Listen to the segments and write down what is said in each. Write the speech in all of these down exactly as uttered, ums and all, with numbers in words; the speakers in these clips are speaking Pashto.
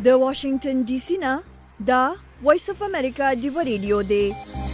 د واشنگټن ډي سي نه دا وایس اف امریکا ډیو ریډیو دی.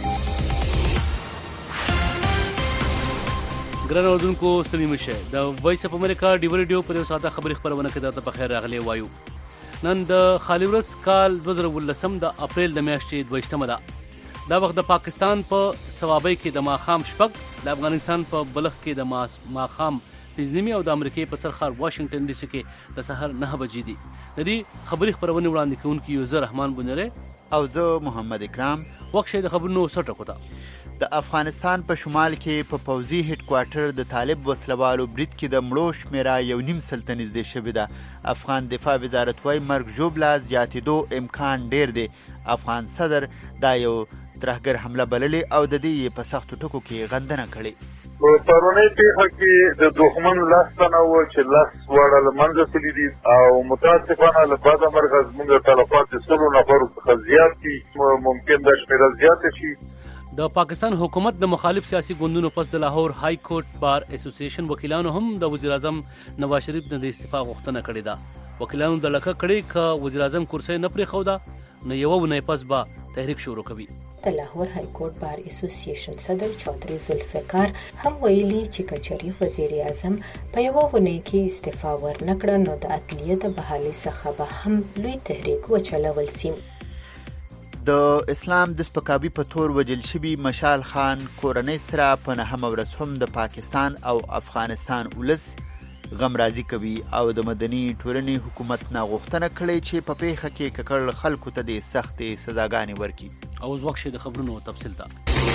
ګران اوردونکو ستړي مشه د وایس اف امریکا ډیو ریډیو پر یو ساده خبري خبرونه کې درته په خیر راغلی وایو. نن د خالي ورځ کال دوه زره ولسم د اپریل د میاشتې دویشتمه ده. دا وخت د پاکستان په صوابۍ کې د ماښام شپږ، د افغانستان په بلخ کې د ماښام پنځه نیمې او د امریکې په سرخار واشنگټن ډي سي کې د سحر نهه بجې دي. د دې خبري خبرونې وړاندې کوونکي یو زه رحمان بنیری او زه محمد اکرام. وخت شي د خبرونو سټکو ته. د افغانستان په شمال کې په پوځي هډ کوارټر د طالب وسلوالو برید کې د مړو شمېره یو نیم سل ته نږدې شوې ده. افغان دفاع وزارت وایي مرګ ژوبله زیاتېدو امکان ډېر دی. افغان صدر دا یو ترهګر حمله بللې او د دې په سختو ټکو کې غندنه کړې. په پرونۍ پیښه کې د دښمن لس تنه وو چې لس واړه له منځه تللي دي او متاسفانه له بده مرغه زموږ تلفات د سلو نفرو څخه زیات دي. ممکن دا شمېره زیاته شي. د پاکستان حکومت د مخالف سیاسي ګوندونو پس د لاهور های کورټ بار اسوسییشن وکیلانو هم د وزیر اعظم نواز شریف نه د استعفا غوښتنه کړې ده. وکیلانو د لکه کړې که وزیر اعظم کرسۍ نه پرېښوده نو یوه اونۍ پس به تحریک شروع کوي. د لاهور های کورټ بار اسوسییشن صدر چودھری ذوالفقار هم ویلي چې کچري وزیر اعظم په یوه اونۍ کې استعفا ورنکړه نو د عدلیه د بحالۍ څخه به هم لوی تحریک وچلول سي. د اسلام د سپکاوي په تور وجل شوي مشال خان کورنۍ سره په نهمه ورځ هم د پاکستان او افغانستان ولس غم راضي کوي او د مدني ټولنې حکومت نه غوښتنه کړې چې په پیښه کې ککړ خلکو ته د سختې سزاګانې ورکړي. او اوس وخت شي د خبرونو تفصیل ته.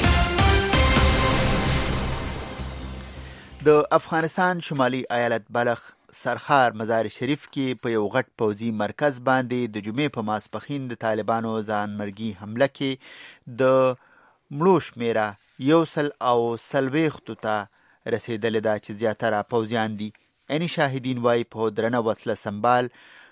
د افغانستان شمالي ایالت بلخ سرخار مزار شریف کې په یو غټ پوځي مرکز باندې د جمعې په ماسپښین د طالبانو ځانمرګي حمله کې د مړو شمېره یو سل او څلوېښتو ته رسېدلې ده چې زیاتره پوځیان دي. عیني شاهدین وایي په درنه وسله سنبال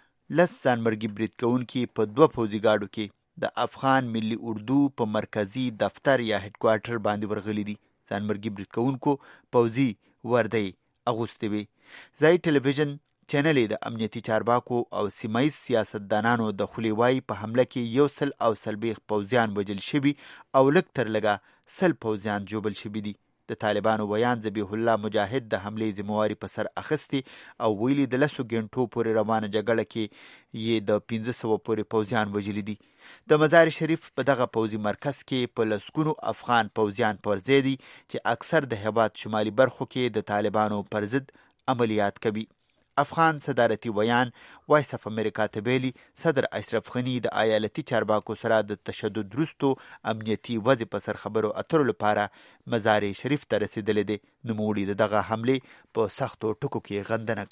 لس ځانمرګي برید کوونکي په دوه پوځي ګاډو کې د افغان ملي اردو په مرکزي دفتر یا هډ کوارټر باندې ورغلي دي. ځانمرګي برید کوونکو پوځي وردۍ اغوستې وي. ځایي ټلویزیون چینل د امنیتي چارواکو او سیمایي سیاستدانانو د خولې وایي په حمله کې یو سل او څلوېښت پوځیان وژل شوي او لږ تر لږه سل پوځیان ژوبل شوي دي. د طالبانو ویان ذبیح الله مجاهد د حملې ذمواري په سر اخیستې او ویلي د لسو ګنټو پورې روانه جګړه کې یې د پنځه سوه پورې پوځیان وژلي دي. د مزار شریف په دغه پوځي مرکز کې په لسګونو افغان پوځیان پر ځای دي چې اکثر د هېواد شمالي برخو کې د طالبانو پر ضد عملیات کوي. افغان صدارتي ویان وایس اف امریکا ته ویلي صدر اشرف غني د ایالتي چارواکو سره د تشدد وروستو امنیتي وضع په سر خبرو اترو لپاره مزار شریف ته رسېدلی دی. نوموړي د دغه حملې په سختو ټکو کې غندنه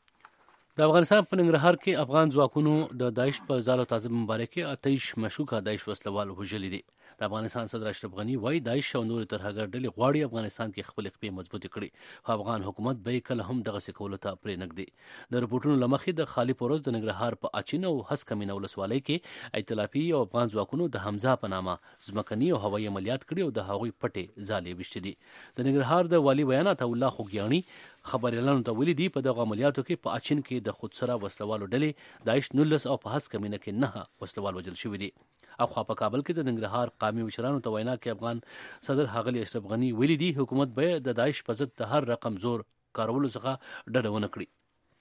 کړې. د افغانستان په ننګرهار کې افغان ځواکونو د داعش په ځال او تعذیب مبارک کې اتهیش مشکوکه داعش وسلوال وژلي دي. د افغانستان صدر اشرف غني وایي داعش او نور ترهګر ډلې غواړي افغانستان کې خپل خپې مضبوطې کړي خو افغان حکومت به کله هم دغسې کولو ته پرې نږدي. د رپورټونو له مخې د خالي پروز د ننګرهار په اچین او هسکمینه ولسوالۍ کې ایتلافي او افغان ځواکونو د حمزه په نامه ځمکني او هوایي عملیات کړي او د هغوی پټې ځالې ویشتې دي. د ننګرهار د والي ویان عطا الله خوږیاڼي خبریالانو ته ویلي دي په دغه عملیاتو کې په اچین کې د خودسره وسلوالو ډلې داعش نولس او په هسکمینه کې نه وسلوال وژل شوي دي. اخوا په کابل کې د ننګرهار قامي مشرانو ته وینا کې افغان صدر ښاغلي اشرف غني ویلي دي حکومت به د داعش په ضد د هر رقم زور کارولو څخه ډډه ونه کړي.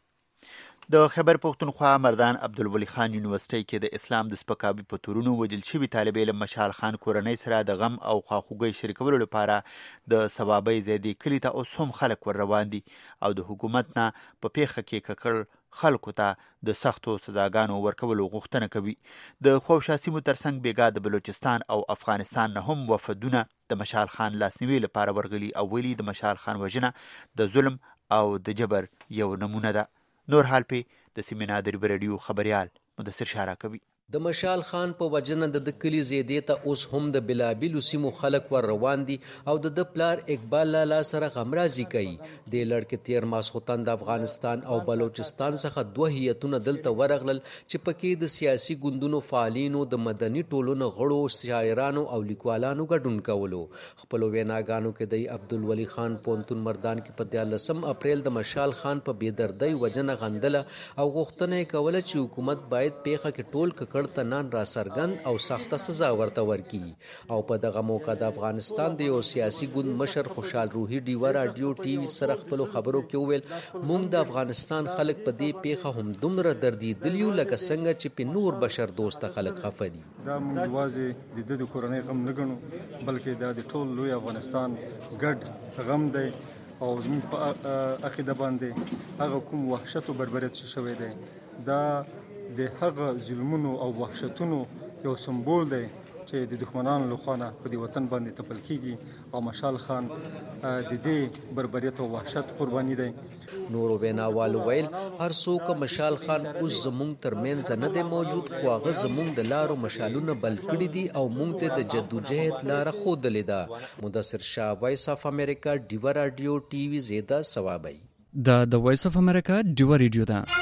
د خیبر پښتونخوا مردان عبدالولي خان یونیورسټۍ کې د اسلام د سپکاوي په تورونو وژل شوي طالب علم مشال خان کورنۍ سره د غم او خواخوږۍ شریکولو لپاره د صوابۍ زیدي کلي ته اوس هم خلک ور روان دي او د حکومت نه په پیښه کې ککړ خلکو ته د سختو سزاګانو ورکولو غوښتنه کوي. د خوشا سیمو ترڅنګ بیګا د بلوچستان او افغانستان نه هم وفدونه د مشال خان لاسنیوي لپاره ورغلي او ویلي د مشال خان وژنه د ظلم او د جبر یو نمونه ده. نور حال پې د سیمې نادر رادیو خبریال مدثر شارا کوي. د مشال خان په وجنه د کلی زیدې ته اوس هم د بلابلو سیمو خلک ور روان دي او د د پلار اقبال لالا سره غمرازي کوي. د لړکې تیر ماسخوتن د افغانستان او بلوچستان څخه دوه هیئتونه دلته ورغلل چې پکې د سیاسي ګوندونو فعالینو د مدني ټولنو غړو شاعرانو او لیکوالانو ګډون کولو. خپلو ویناګانو کې د عبدالولي خان پونتون مردان کې په دیارلسم اپریل د مشال خان په بېدردۍ وجنه غندله او غوښتنه یې کوله چې حکومت باید پیښه کې ټول ککړ تنان را سرګند او سخته سزا ورته ورکړي. او په دغه موقع د افغانستان د یو سیاسي ګوند مشر خوشحال روحي ډیوه راډیو ټي وي سره خپلو خبرو کې وویل موږ د افغانستان خلک په دې پیښه هم دومره دردېدلي یو لکه څنګه چې په نور بشر دوسته خلک خفه دي. دا موږ یوازې د ده د کورنۍ غم نه ګڼو بلکې دا د ټول لوی افغانستان ګډ غم دی او زموږ په عقیده باندې هغه کوم وحشت او بربریت چې شوی دی دا د هغه ظلمونو او وحشتونو یو سمبول دی چې د دښمنانو لخوا نه په دې وطن باندې تپل کیږي او مشال خان د دې بربریت او وحشت قرباني دی. نورو ویناوالو ویل هر څوک مشال خان اوس زموږ ترمنځ نه دی موجود خو هغه زموږ د لارو مشالونه بل کړي دي او موږ ته د جدوجهد لاره ښودلې ده. مدثر شاه، وایس اف امریکا، ډیوه راډیو ټي وي، زیده ثوابی. دا د وایس اف امریکا ډیوه ریډیو ده.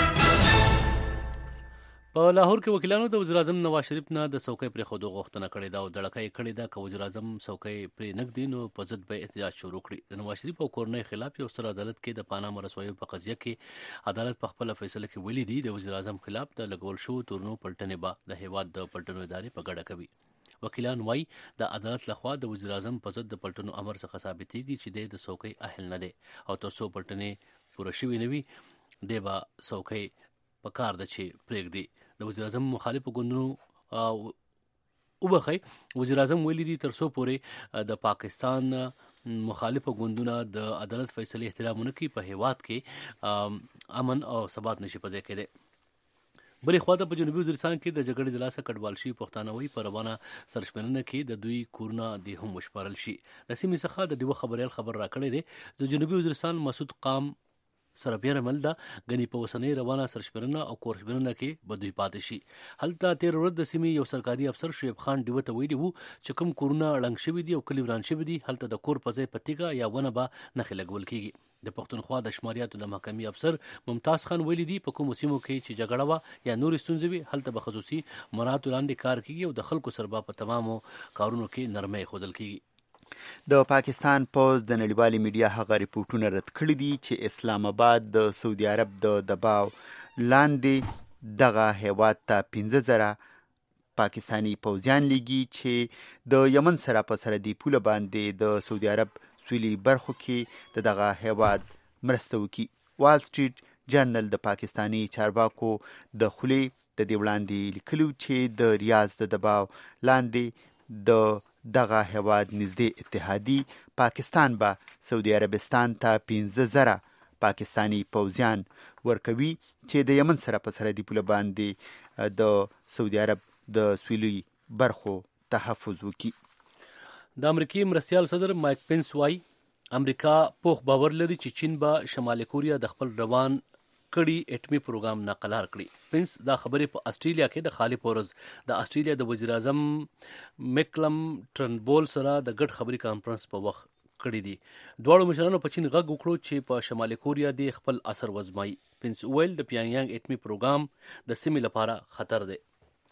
په لاهور کې وکیلانو د وزیر اعظم نواز شریف نه د څوکۍ پرېښودو غوښتنه کړې ده او دړکه یې کړې ده که وزیر اعظم څوکۍ پرې نه ږدي نو په ضد به احتجاج شروع کړي. د نواز شریف او کورنۍ خلاف یو ستر عدالت کې د پاناما رسوایو په قضیه کې عدالت په خپله فیصله کې ویلي دي د وزیر اعظم خلاف د لګول شوو تورنو پلټنې به د هیواد د پلټنو ادارې په ګډه کوي. وکیلان وایي د عدالت لخوا د وزیر اعظم په ضد د پلټنو امر څخه ثابتېږي چې دی د څوکۍ اهل نه دی او تر څو پلټنې پوره شوي نه وي دی به څوکۍ په کار ده چې پرېږدي. د وزیر اعظم مخالفو ګوندونو وبخئ وزیر اعظم ویلي دي تر څو پورې د پاکستان مخالفو ګوندونه د عدالت فیصلې احترام ونه کړي په هیواد کې امن او ثبات نشي په ځای کېدی. بلې خواته په جنوبي وزیرستان کې د جګړې د لاسه کډوال شوي پښتانه وایي په روانه سرشمېرنه کې د دوی کورونه دې هم وشمارل شي. د سیمې څخه د ډیوه خبریال خبر راکړی دی د جنوبي وزیرستان مسعود قام سره بیا رمل ده غني په وسنۍ روانه سرشمېرنه او کورشمېرنه کې به دوی پاتې شي. هلته تیر ورځ د سیمې یو سرکاري افسر شعیب خان ډیوه ته ویلي وو چې کوم کورونه ړنګ شوي دي او کلي وران شوي دي هلته د کور په ځای په تیږه یا ونه به نښې لګول کیږي. د پښتونخوا د شماریاتو د محکمې افسر ممتاز خان ویلي دي په کومو سیمو کې چې جګړه وه یا نورې ستونزې وي هلته به خصوصي مراعاتو لاندې کار کیږي او د خلکو سره به په تمامو کارونو کې نرمۍ ښودل کیږي. د پاکستان پوز د نړیوالې میډیا هغه ریپورټونه رد کړي دي چې اسلام آباد د سعودي عرب د دباو لاندې دغه هیواد ته پنځه زره پاکستانی پوځیان لیږي چې د یمن سره په سرحدي پوله باندې د سعودي عرب سویلي برخو کې د دغه هیواد مرسته وکړي. وال سټریټ جرنل د پاکستانی چارواکو د خولې د دې وړاندې لیکلو چې د ریاض د دباو لاندې د دغه هیواد نږدې اتحادي پاکستان به سعودي عربستان ته پنځه زره پاکستانی پوځیان ورکوي چې د یمن سره په سرحدي پوله باندې د سعودي عرب د سویلي برخو تحفظ وکړي. د امریکای مرستیال صدر مایک پنس وایي امریکا پوخ باور لري چې چین به شمالي کوریا د خپل روان کړي اټمي پروګرام ناقلار کړي. پنس دا خبرې په استرالیا کې د خالي پورز د استرالیا د وزیر اعظم میکلم ټرنبول سره د ګډ خبري کانفرنس په وخت کړي دي. دواړو مشرانو په چین غږ وکړو چې په شمالي کوریا د خپل اثر وزمایي. پنس ویل د پیانګ اټمي پروګرام د سیمې لپاره خطر دی.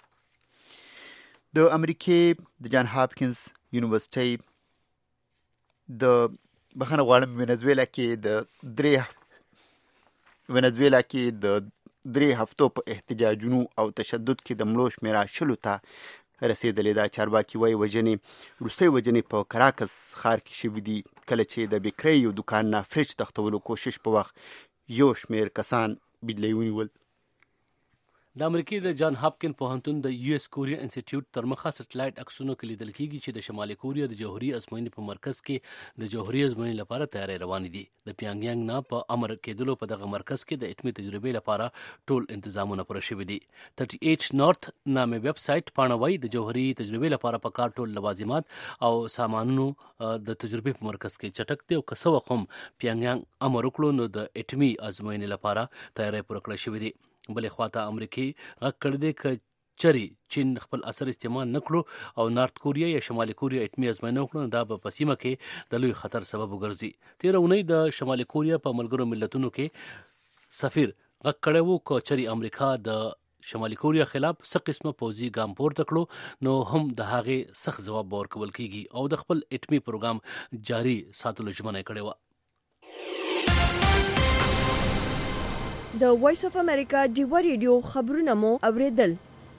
د امریکې د جان هاپکینز یونیورسيټي د بخنه غواړم وینزویلا کې د درې وینزویلا کې د درې هفتو په احتجاجونو او تشدد کې د مړو شمېره شلو ته رسېدلې ده. چارواکي وایي وژنې وروستۍ وژنې په کراکس ښار کې شوي دي کله چې د بیکرۍ یو دوکان نه فریج تختولو کوشش په وخت یو شمېر کسان بیدلۍ ونیول. د امریکای د جان هاپکین پوهنتون د یو اس کوریا انسټیټیوټ تر مخه سټلایټ عکسونو کې لیدل کیږي چې د شمالي کوریا د جوهري ازموینې په مرکز کې د جوهري ازموینې لپاره تیاری روان دي. د پیانګیانګ نه په امر کېدلو په دغه مرکز کې د اټمي تجربې لپاره ټول تنظیمونه پوره شوي دي. تھرټي ایټ نارث نامې ویب سایټ پاڼوي د جوهري تجربې لپاره په کار ټول لوازمات او سامانونو د تجربې په مرکز کې چټک دي او که څه وخت هم پیانګیانګ امر وکړو نو د اټمي ازموینې لپاره تیاری پوره کړی شوی دی. بلې خواته امریکای غږ کړی دی چری چین خپل اثر استعمال نکړو او نارت کوریا یا شمالي کوریا اتمی ازموینه وکړه، دا به په سیمه کې د لوی خطر سبب وګرځي. تېره اونۍ د شمالي کوریا په ملګرو ملتونو کې سفیر غږ کړی و که چری امریکا د شمالي کوریا خلاف څه قسمه پوځي ګام پورته کړو نو هم د هغې سخت ځواب به ورکول کیږي او د خپل اټمي پروګرام جاري ساتلو ژمنه کړې وه. د وایس اف امریکا ډیوا ریډیو خبرونه مو اوریدل.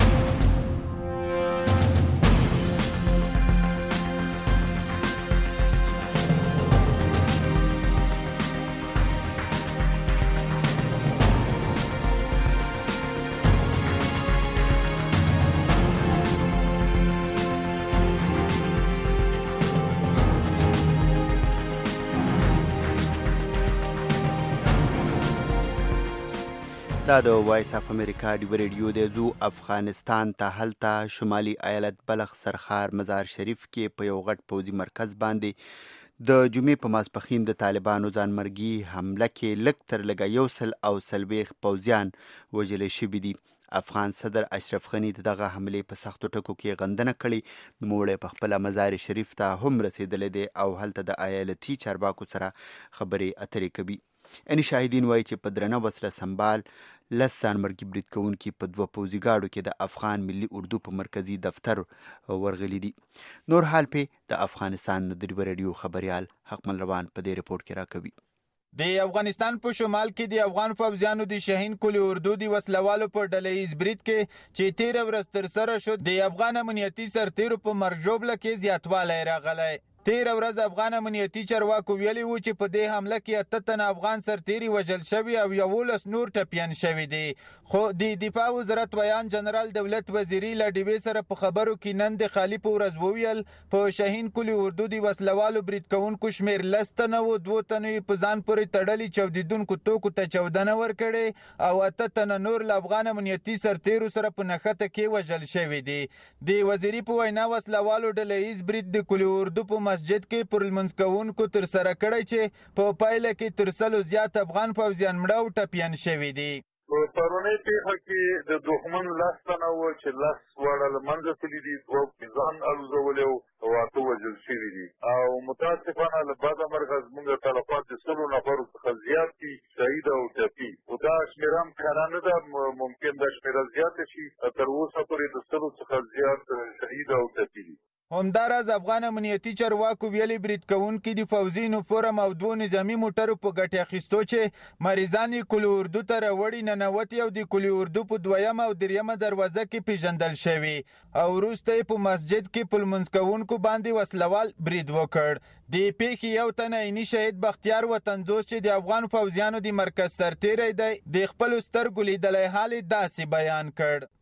دا د وایس اف امریکا ډیوا ریډیو دی. زو افغانستان ته هلته شمالي ایالت بلخ سرخار مزار شریف کې په یو غټ پوځي مرکز باندې د جمعې په ماسپښین د طالبانو ځانمرګي حمله کې لږ تر لږه یو سل او څلوېښت پوځیان وژل شوي دي. افغان صدر اشرف غني د دغه حملې په سختو ټکو کې غندنه کړې. نوموړی په خپله مزار شریف ته هم رسېدلی دی او هلته د ایالتي چارواکو سره خبرې اترې کوي. یعنې شاهدین وایي چې په درنه وسله سنبال لس ځانمرګي برید کوونکي په دوه پوځي ګاډو کې د افغان ملي اردو په مرکزي دفتر ورغلي دي. نور حال پې د افغانستان د ډیوا ریډیو خبریال حقمل روان په دې رپورټ کې راکوي. د افغانستان په شمال کې د افغان فوجیانو د شاهین کلی اردو د وسلوالو په ډلهیز برید کې چې تیر ورځ ترسره شو د افغان امنیتي سرتیرو په مرجوبله کې زیاتوالی راغلی. تیر ورځ افغان امنیتي چارواکو ویلي وو چې په دې حمله کې اته تنه افغان سرتیري وژل شوي او یولس نور ټپیان شوي دي. خو د دفاع وزارت ویان جنرال دولت وزیری له ډیوې سره په خبرو کې نن د خالی په ورځ وویل په شاهین کلی اردو د وسلوالو برید کوونکو شمیر لس تنه و، دوه تنه په ځان پورې تړلي چاودیدونکو توکو ته چاودنه ورکړې او اته تنه نور له افغان امنیتي سرتیرو سره په نښته کې وژل شوي دي. د وزیری په وینا وسلوالو ډلهیز برید د کلی اردو په مسجد کې پر لمونځ کوونکو تر سره کړی چې په پایله کې تر سلو زیات افغان پوځیان مړه او ټپیان شوي دي. په پرونۍ پیښه کې د دښمن لس تنه وو چې لس واړه له منځه تللي دي، دوه ځان الوزولی او اته وژل شوي دي او متاسفانه له بده مرغه زموږ تلفات د سلو نفرو څخه زیات دي شهید او ټپي. خو دا شمېره هم کره نه ده، ممکن دا شمېره زیاته شي. تر اوسه پورې د سلو څخه زیات شهید او ټپي دي. همداراز افغان امنیتي چارواکو ویلي برید کوونکي د پوځي یونیفورم او دوه نظامي موټرو په ګټې اخیستو چې مریضان یې کلي اردو ته راوړي ننوتي او د کلي اردو په دویمه او دریمه دروازه کې پیژندل شوي او وروسته یې په مسجد کې په لمونځ کوونکو باندې وسلوال برید وکړ. د پیښې یو تنه عیني شهید بختیار وطندوس چې د افغان پوځیانو د مرکز سرتیری دی د خپلو سترګو لیدلی حال یې داسې بیان کړ.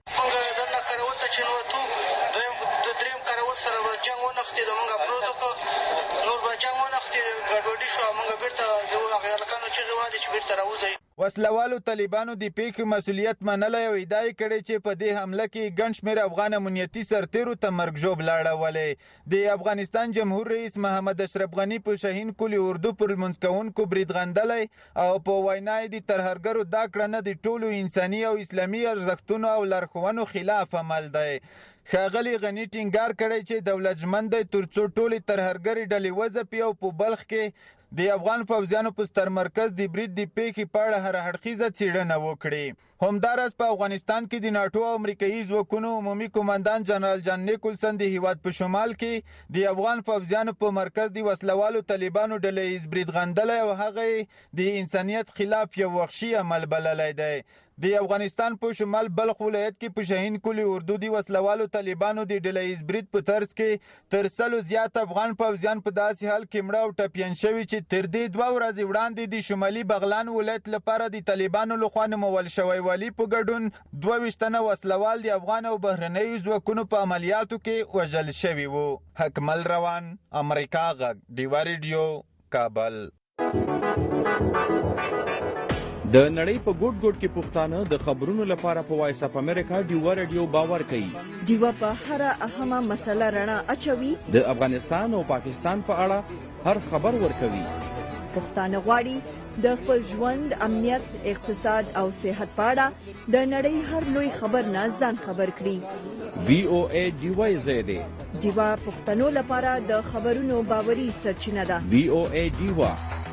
سره به جنګ ونښتې د مونږ اپلود وکړو، نور به جنګ ونښتې ګډوډي شوه، مونږ بیرته هغې هلکانو چغې والې چې بیرته راوځئ. وسلوالو طالبانو د پیښې مسؤلیت منلی او ادعا یې کړې چې په دې حمله کې ګڼ شمېر افغان امنیتي سرتیرو ته مرګ ژوبله اړولې. د افغانستان جمهور رئیس محمد اشرف غني په شاهین کلي اردو پر لمونځ کوونکو برید غندلی او په وینا یې د ترهګرو دا کړنه د ټولو انساني او اسلامي ارزښتونو او لارښوونو خلاف عمل دی. ښاغلي غني ټینګار کړی چې دولت ژمن دی تر څو ټولې ترهګرې ډلې وځپي او په بلخ کې د افغان پوځیانو په ستر مرکز د برید د پیښې په اړه هر اړخیزه څېړنه وکړي. همداراز په افغانستان کې د ناټو او امریکایي ځواکونو عمومي قومندان جنرال جان نیکولسن د هیواد په شمال کې د افغان پوځیانو په مرکز د وسلوالو طالبانو ډلهیز برید غندلی او هغه د انسانیت خلاف یو وحشي عمل بللی دی. د افغانستان په شمال بلخ ولایت کې په شاهین کلي اردو د وسلوالو طالبانو د ډلهیز برید په طرز کې تر سلو زیات افغان پوځیان په داسې حال کې مړه او ټپیان شوي چې تر دې دوه ورځې وړاندې د شمالي بغلان ولایت لپاره د طالبانو لخوا نومول شوی والي په ګډون دوه ویشت تنه وسلوال د افغان او بهرنیو ځواکونو په عملیاتو کې وژل شوي وو. حکمل روان، امریکا غږ، ډیوا ریډیو، کابل. د نړۍ په ګوټ ګوټ کې پښتانه د خبرونو لپاره په وایس اف امریکا ډیوا ریډیو باور کوي. ډیوا په هر اهمه مسله رڼا اچوي. د افغانستان او پاکستان په اړه هر خبر ورکوي. پښتانه غواړي د خپل ژوند، امنیت، اقتصاد او صحت په اړه د نړۍ هر لوی خبر نه ځان خبر کړي. وی او ای ډیوا زیاده ډیوا پښتنو لپاره د خبرونو باوري سرچینه ده. وی او ای ډیوا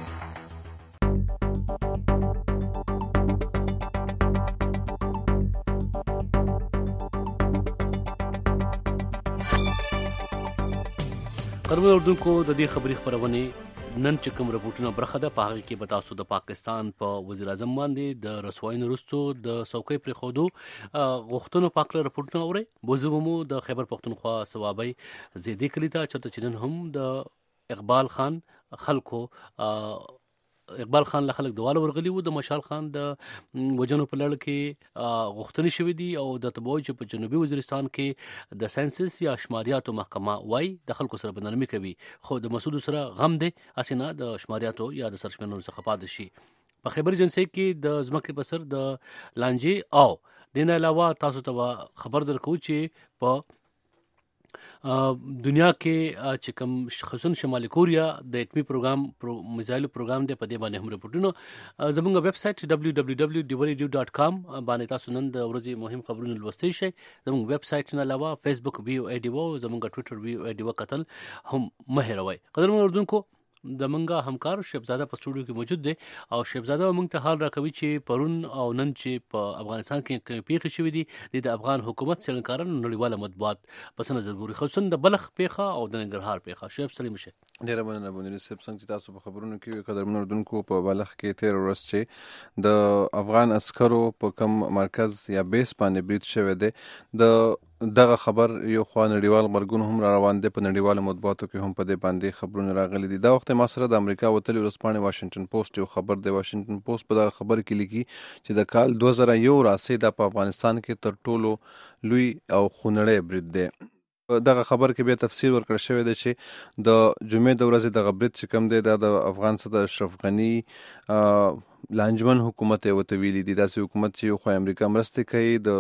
قربان اردوونکو د دې خبري خبرونه نن چې کوم رپورټونه برخه ده په هغه کې به تاسو د پاکستان په پا وزیر اعظم باندې د رسوایي وروسته د څوکۍ پرې خودو غوښتنو پاکله رپورټونه اوري. بوزومو د خیبر پختونخوا صوابي زیدي کلیتا چې نن هم د اقبال خان خلکو اقبال خان له خلک دواله ورغلی وو. د مشال خان د وجنو په لړ کې غوښتنې شوې دي او د تبوی چې په جنوبي وزیرستان کې د سنسس یا شماریاتو محکمه وای د خلکو سره بدنامي کوي، خو د مسعود سره غم دی اسنه د شماریاتو یا د سرشمنو څخه پاد شي. په خیبر ایجنسی کې د ځمکې په سر د لانجې او دین علاوه تاسو ته خبر درکو چې په دنیا کې چې کوم خصوصا شمالي کوریا د اټمی پروګرام پرو میزایل پروګرام دی په دې باندې هم رپورټونه زموږ ویب سټ دبلیو دبلیو دبلیو ډیو ریډیو ډاٹ کام باندې تاسو نن د ورځې مهم خبرونه لوستئ شئ. زموږ ویب سټ نه علاوه فیسبوک ویو ای ډیو زموږ ټوئیټر ویو ای ډیو قتل هم مه هېروئ. قدرمن اردوونکو د منګه همکار شهبزاده په سټوډیو کې موجود دی او شهبزاده موږ ته حال راکوي چې پرون او نن چې په افغانستان کې پیښې شوې دي د افغان حکومت څېړنکارانو نړیواله مطبوعات پس نظر ګوري، خصوصا د بلخ پیښه او د ننګرهار پیښه. شهب سلیم شه. ډیره مننه بونری صاحب. څنګه چې تاسو په خبرونو کې قدرمن اردوونکو په بلخ کې تیر ورځ چې د افغان عسکرو په کم مرکز یا بیس باندې برید شوی دی، د دغه خبر یو خوا نړیوال غبرګون هم را روان دی. په نړیوالو مطبوعاتو کې هم په دې باندې خبرونه راغلي دي. دا وخت ما سره د امریکا وتلي ورځپاڼې واشنگټن پوسټ یو خبر دی. واشنگټن پوسټ په دغه خبر کې لیکي چې د کال دوه زره یو راځي د په افغانستان کې تر ټولو لوی او خونړی برید دی. دغه خبر کې به تفسیر ورکړل شوی دی چې د جمعې د ورځې د برید چې کوم دی دا د افغان صدر اشرف غنی لانجمن حکومت یې ورته ویلي دي. داسې حکومت چې یو خوا امریکا مرستې کوي د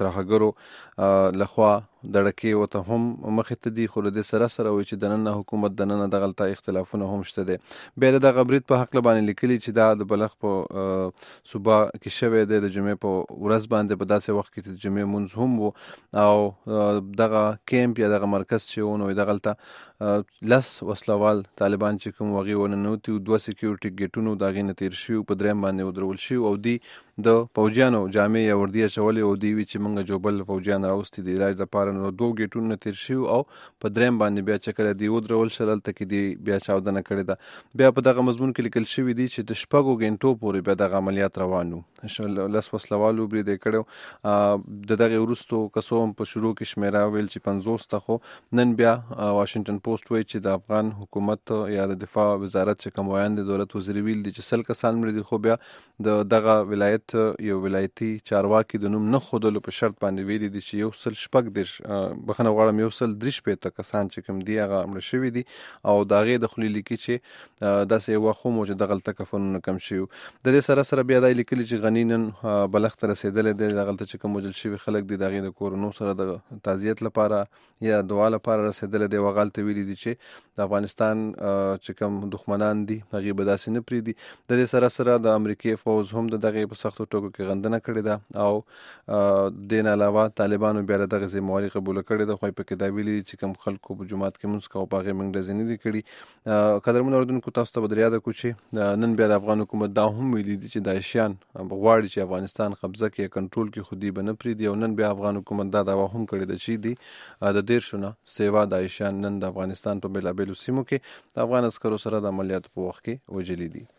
ترهګرو لخوا دړکې ورته هم مخې ته دي، خو له دې سره سره وایي چې دننه حکومت دننه دغلته اختلافونه هم شته دي. بیا د دغه برید په هکله باندې لیکلي چې دا د بلخ په صوبه کې شوی دی د جمعې په ورځ باندې په داسې وخت کې چې جمعې مونځ هم و او دغه کیمپ یا دغه مرکز چې و نو دغلته لس وسلوال طالبان چې کوم هغې وننوتي دوه سیکیورټي ګیټونو د هغې نه تېر شوي په درېیم باندې ودرول شوي او دوی د فوجیانو جامې یا وردي اچولې او دوی وي چې موږ جو بل فوجیان راوستي د علاج لپاره نو دوه ګیټونو نه تېر شوي او په درېیم باندې بیا چې کله دوی ودرول شول هلته کې دوی بیا چاودنه کړې ده. بیا په دغه مضمون کې لیکل شوي دي چې د شپږو ګنټو پورې بیا دغه عملیات روان وو. لس وسلوالو برید یې کړی. د دغې وروستو کسو هم په شروع کې شمېره ویل چې پنځوس ته، خو نن بیا واشنګټن پوسټ وایي چې د افغان حکومت یا د دفاع وزارت چې کوم ویان دي دولت وزیر ویل دي چې سل کسان مړه دي، خو بیا د دغه ولایت یو ولایتي چارواکي د نوم نه ښودلو په شرط باندې ویلي دي چې یو سل شپږ دېرش بخښنه غواړم یو سل درې شپېته کسان چې کوم دي هغه مړه شوي دي او د هغې د خولې لیکي چې داسې یو وخت هم و چې دغلته کفنونه کم شوي. د دې سره سره بیا دا یې لیکلي چې غني نن بلخ ته رسېدلی دی. دغلته چې کوم وژل شوي خلک دي د هغې د کورنو سره د تعزیت لپاره یا دعا لپاره رسېدلی دی. هغه هلته ویلي دي چې د افغانستان چې کوم دښمنان دي هغې به داسې نه پرېږدي. د دې سره سره د امریکې فوز هم د دغې په سختو ټکو کې غندنه کړې ده او دې نه علاوه طالبانو بیا له دغې ذمهواري قبوله کړې ده، خو یې پکې دا ویلي چې کوم خلکو په جومات کې لمونځ کوه په هغې موږ ډزې نه دي کړي. قدرمنو اورېدونکو تاسو ته به در یاده کړو چې نن بیا د افغان حکومت دا هم ویلي دي چې داعشیان غواړي چې افغانستان قبضه کړي یا کنټرول کړي، خو دوی به نه پرېږدي. او نن بیا افغان حکومت دا دعوا هم کړې ده چې دي د دېرشو نه سیوا داعشیان نن د افغانستان په بېلابېلو سیمو کې د افغان عسکرو سره د عملیاتو په وخت کې وژلي دي.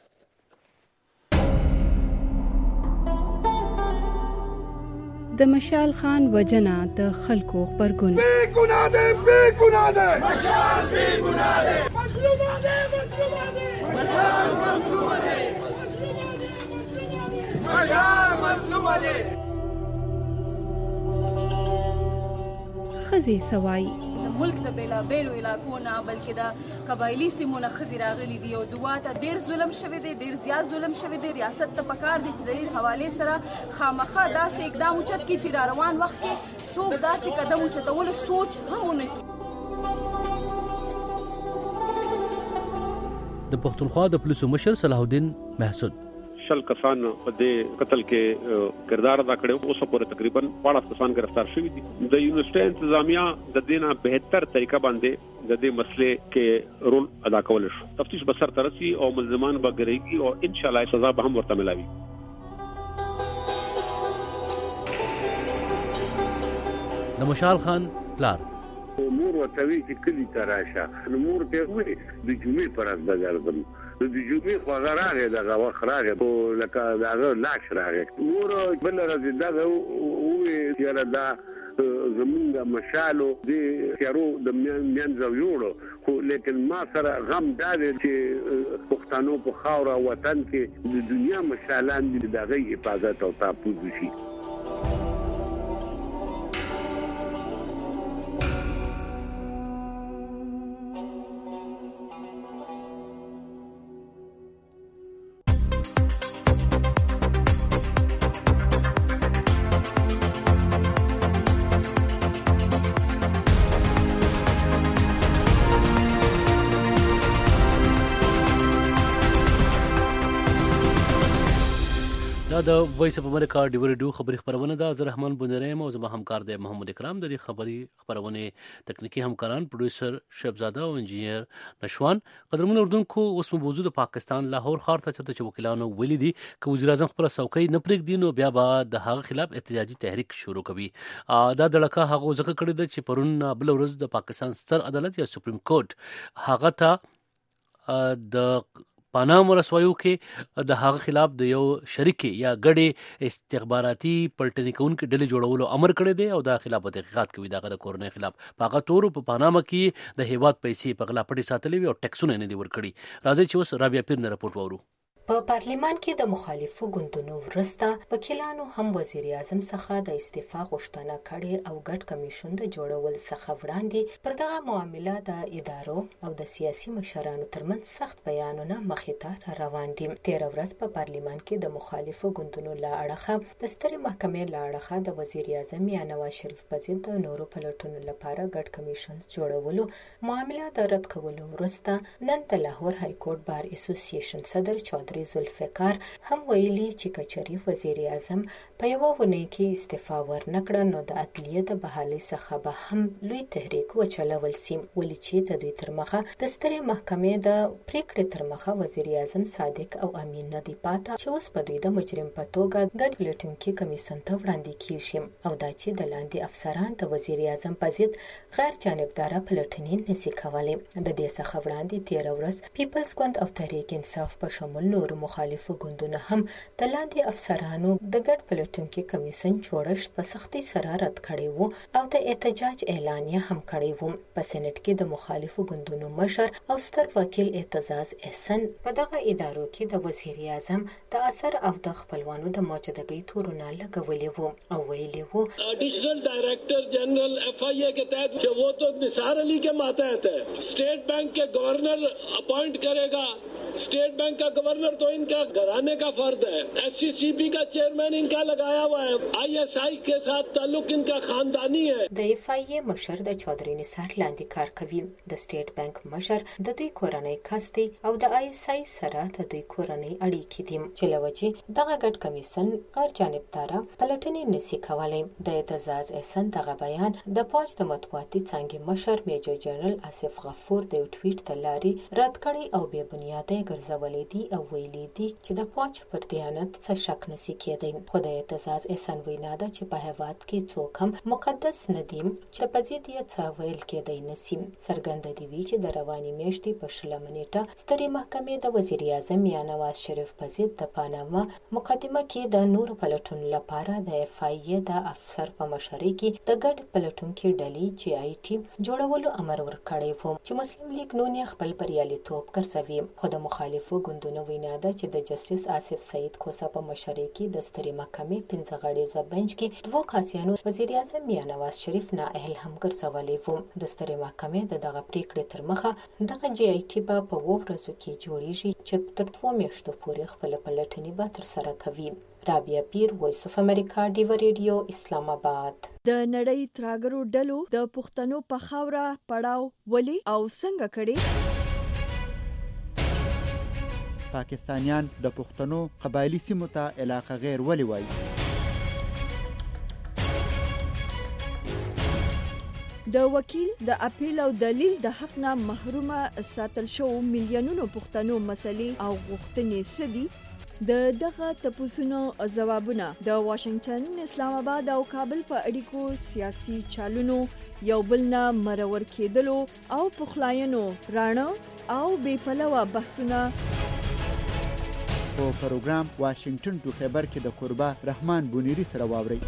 د مشال خان وجنه د خلکو خبرګون بے گناہ دے بے گناہ دے مشال بے گناہ دے مظلوم دے مظلوم دے مشال مظلوم دے مشال مظلوم دے. خزي سوای ملک د بیلا بیلو علاقو نه بلکې د قبایلي سیمو نه ښځې راغلي دي او دوه ته ډېر ظلم شوی دی، ډېر زیات ظلم شوی دی. ریاست ته پکار دی چې د دې حوالې سره خامخا داسې اقدام اوچت کړي چې را روان وخت کې څوک داسې قدم اوچتولو سوچ هم ونه کړي. د پښتونخوا د پولیسو مشر صلاح الدین محسود شل کسان په دې قتل کې کردار ادا کړو. اوس پورې تقریبا پاړه کسان گرفتار شوي دي. د یونیورسيټي انتظامیه د دینه بهتر طریقه باندې د دې مسلې کې رول ادا کول شو. تفتیش به سر ترسي او ملزمان به ګرېږي او ان شاء الله سزا به هم ورته ملاوي. د مشال خان پلار مور وتوی چې کلی تراشه نو مور ته وې د جمعې پر از بغردم د جمعې خو غراغه دغه وخت راغی او لکه دغه لاش راغی مور بل راځي دغه وې چې دا زمونږ مشالو د تیارو د میانځو یوړو خو لیکن ما سره غم دا دی چې پښتنو په خاور وطن کې د دنیا مشالان دغه حفاظت او تحفظ شي. د وایس اف امریکا ډیو ریډیو خبري خبرونه ده. زه رحمان بندریم او زما همکار دی محمد اکرام. د خبري خبرونه تکنیکی همکاران پروډوسر شهبزاده او انجینیر نشوان. قدرمن اردوونکو اوس موجود پاکستان لاهور ښار ته چرته چې وکیلانو ویلي دي چې وزیر اعظم خپل څوکۍ نه پرېږدي نو بیا به د هغه خلاف احتجاجي تحریک شروع کوي. دا دړکه هغه ځکه کړې ده چې پرون بل ورځ د پاکستان ستر عدالت یا سپریم کورټ هغه ته د پانام ورسوایو کې د هغه خلاف د یو شریک یا ګډې استخباراتي پلټنې کوونکې ډلې جوړولو امر کړی دی او دا خلاف تحقیقات کوي. دغه د کورنۍ خلاف په هغه تورو په پاناما کې د هیواد پیسې په غلا پټې ساتلې وي او ټیکسونه نه دي ورکړي. راځي چې اوس رابعه پیر نه راپورټ وورو. په پارلیمان کې د مخالفو ګوندونو وروسته وکیلانو هم وزیر اعظم څخه د استعفا غوښتنه کړې او ګډ کمیشن د جوړول څخه وړاندې پر دغه معامله د ادارو او د سیاسي مشرانو ترمنځ سخت بیانونه مخې ته روان دي. تېره ورځ په پارلیمان کې د مخالفو ګوندونو له اړخه د سترې محکمې له اړخه د وزیر اعظم یا نواز شریف په ضد د نورو پلټنو لپاره ګډ کمیشن جوړولو معامله د رد کولو وروسته نن د لاهور های کورټ بار اسوسییشن صدر چودري زلفقار هم ویلي چې کچري وزیر اعظم په یو ونه کې استعفا ورنکړه نو د عدلیه د بحالي څخه به هم لوی تحریک وچلول سي. ولې چې د دوی تر مخه د سترې محکمې د پریکړې تر مخه وزیر اعظم صادق او امین نه دی پاته چې اوس په دوی د مجرم په توګه ګډ پلټونکي کمیسن ته وړاندې کیږي او دا چې د لاندې افسران د وزیر اعظم په ضد غیر جانبداره پلټنې نشي کولی. د دې څخه وړاندې تېره ورځ پیپلز ګوند او تحریک انصاف په شمول نور مخالفو ګوندونه هم د لاندې افسرانو د ګډ پلټونکي کمیسن جوړښت په سختۍ سره رد کړی وو او د احتجاج اعلانیه هم کړی وو. په سېنات کې د مخالفو ګوندونو مشر او ستر وکیل اعتزاز احسن په دغه ادارو کې د وزیر اعظم د اثر او د خپلوانو د موجودګۍ تورونه لګولې وو او ویلي وو additional director general F I A के तहत कि वो तो निसार अली के मातहत है. स्टेट बैंक के गवर्नर अपॉइंट करेगा. स्टेट बैंक का गवर्नर तो इनका घराने का फर्द है. एस सी सी बी का चेयरमैन इनका लगाया हुआ है. आई एस आई के साथ ताल्लुक इनका खानदानी है. د एफ आई ए مشر د چودري نثار لاندې کار کوي. د سټیټ بانک مشر د دوی کورنۍ کس دی او د آی اس آی سره د دوی کورنۍ اړیکې دي چې لوجه دغه ګډ کمیسن غیر جانبداره پلټنې نشي کولای. د اعتزاز احسن دغه بیان د پوج د مطبوعاتي څانګې مشر میجر جنرال آصف غفور د ټویټ تلاري رد کړي او بې بنیاده ګرځولې دي او ویلي دي چې د پوج پر دیانت څه شک نشي کېدای. خو د اعتزاز احسن وینا ده چې په هیواد کې څوک هم مقدس نه دي چې په ضد یې څه ویل کېدای نشي. څرګنده دی وی چې د رواني میاشتې په شلمه نیټه سترې محکمې د وزیر اعظم یا نواز شریف په ضد د پاناما مقدمه کې د نورو پلټنو لپاره د اف آی ای د افسر په مشرۍ کې د ګډ پلټونکو ډلې جی آی ټي جوړولو امر ورکړی و چې مسلم لیگ نون خپل بریالیتوب ګرځوي. خو د مخالفو ګوندونو وینا ده چې د جسټیس آصف سعید کوسا په مشرۍ کې د سترې محکمې پنځه غړیزه بنچ کې دوه قاضیانو وزیر اعظم یا نواز شریف نااهل هم ګرځولي وو. د سترې محکمې د دغه پریکړې تر مخه دغه جی آی ټي به په اووه ورځو کې جوړیږي چې تر دوه میاشتو پورې خپل پلټنې به ترسره کوي. رابعه پیر، وایس اف امریکا، ډیو ریډیو، اسلام آباد. د نړۍ تراګرو ډلو د پښتنو په خاوره پړاو ولي او څنګه کړي پاکستانیان د پښتنو قبایلی سیمو ته علاقه غیر ولې وایي؟ د وکیل د اپیل او دلیل د حق نه محرومه ساتل شو میلیونونو پښتنو مسلې او غوښتنې سدي د دغه تپوسونو ځوابونه د واشنگټن، اسلام آباد او کابل په اړیکو سیاسي چالونو یو بل نه مرور کېدلو او پخلاینو رانه او بې پلوه بحثونه په پروګرام واشنگټن ټو خیبر کې د قربا رحمان بونیری سره واوري.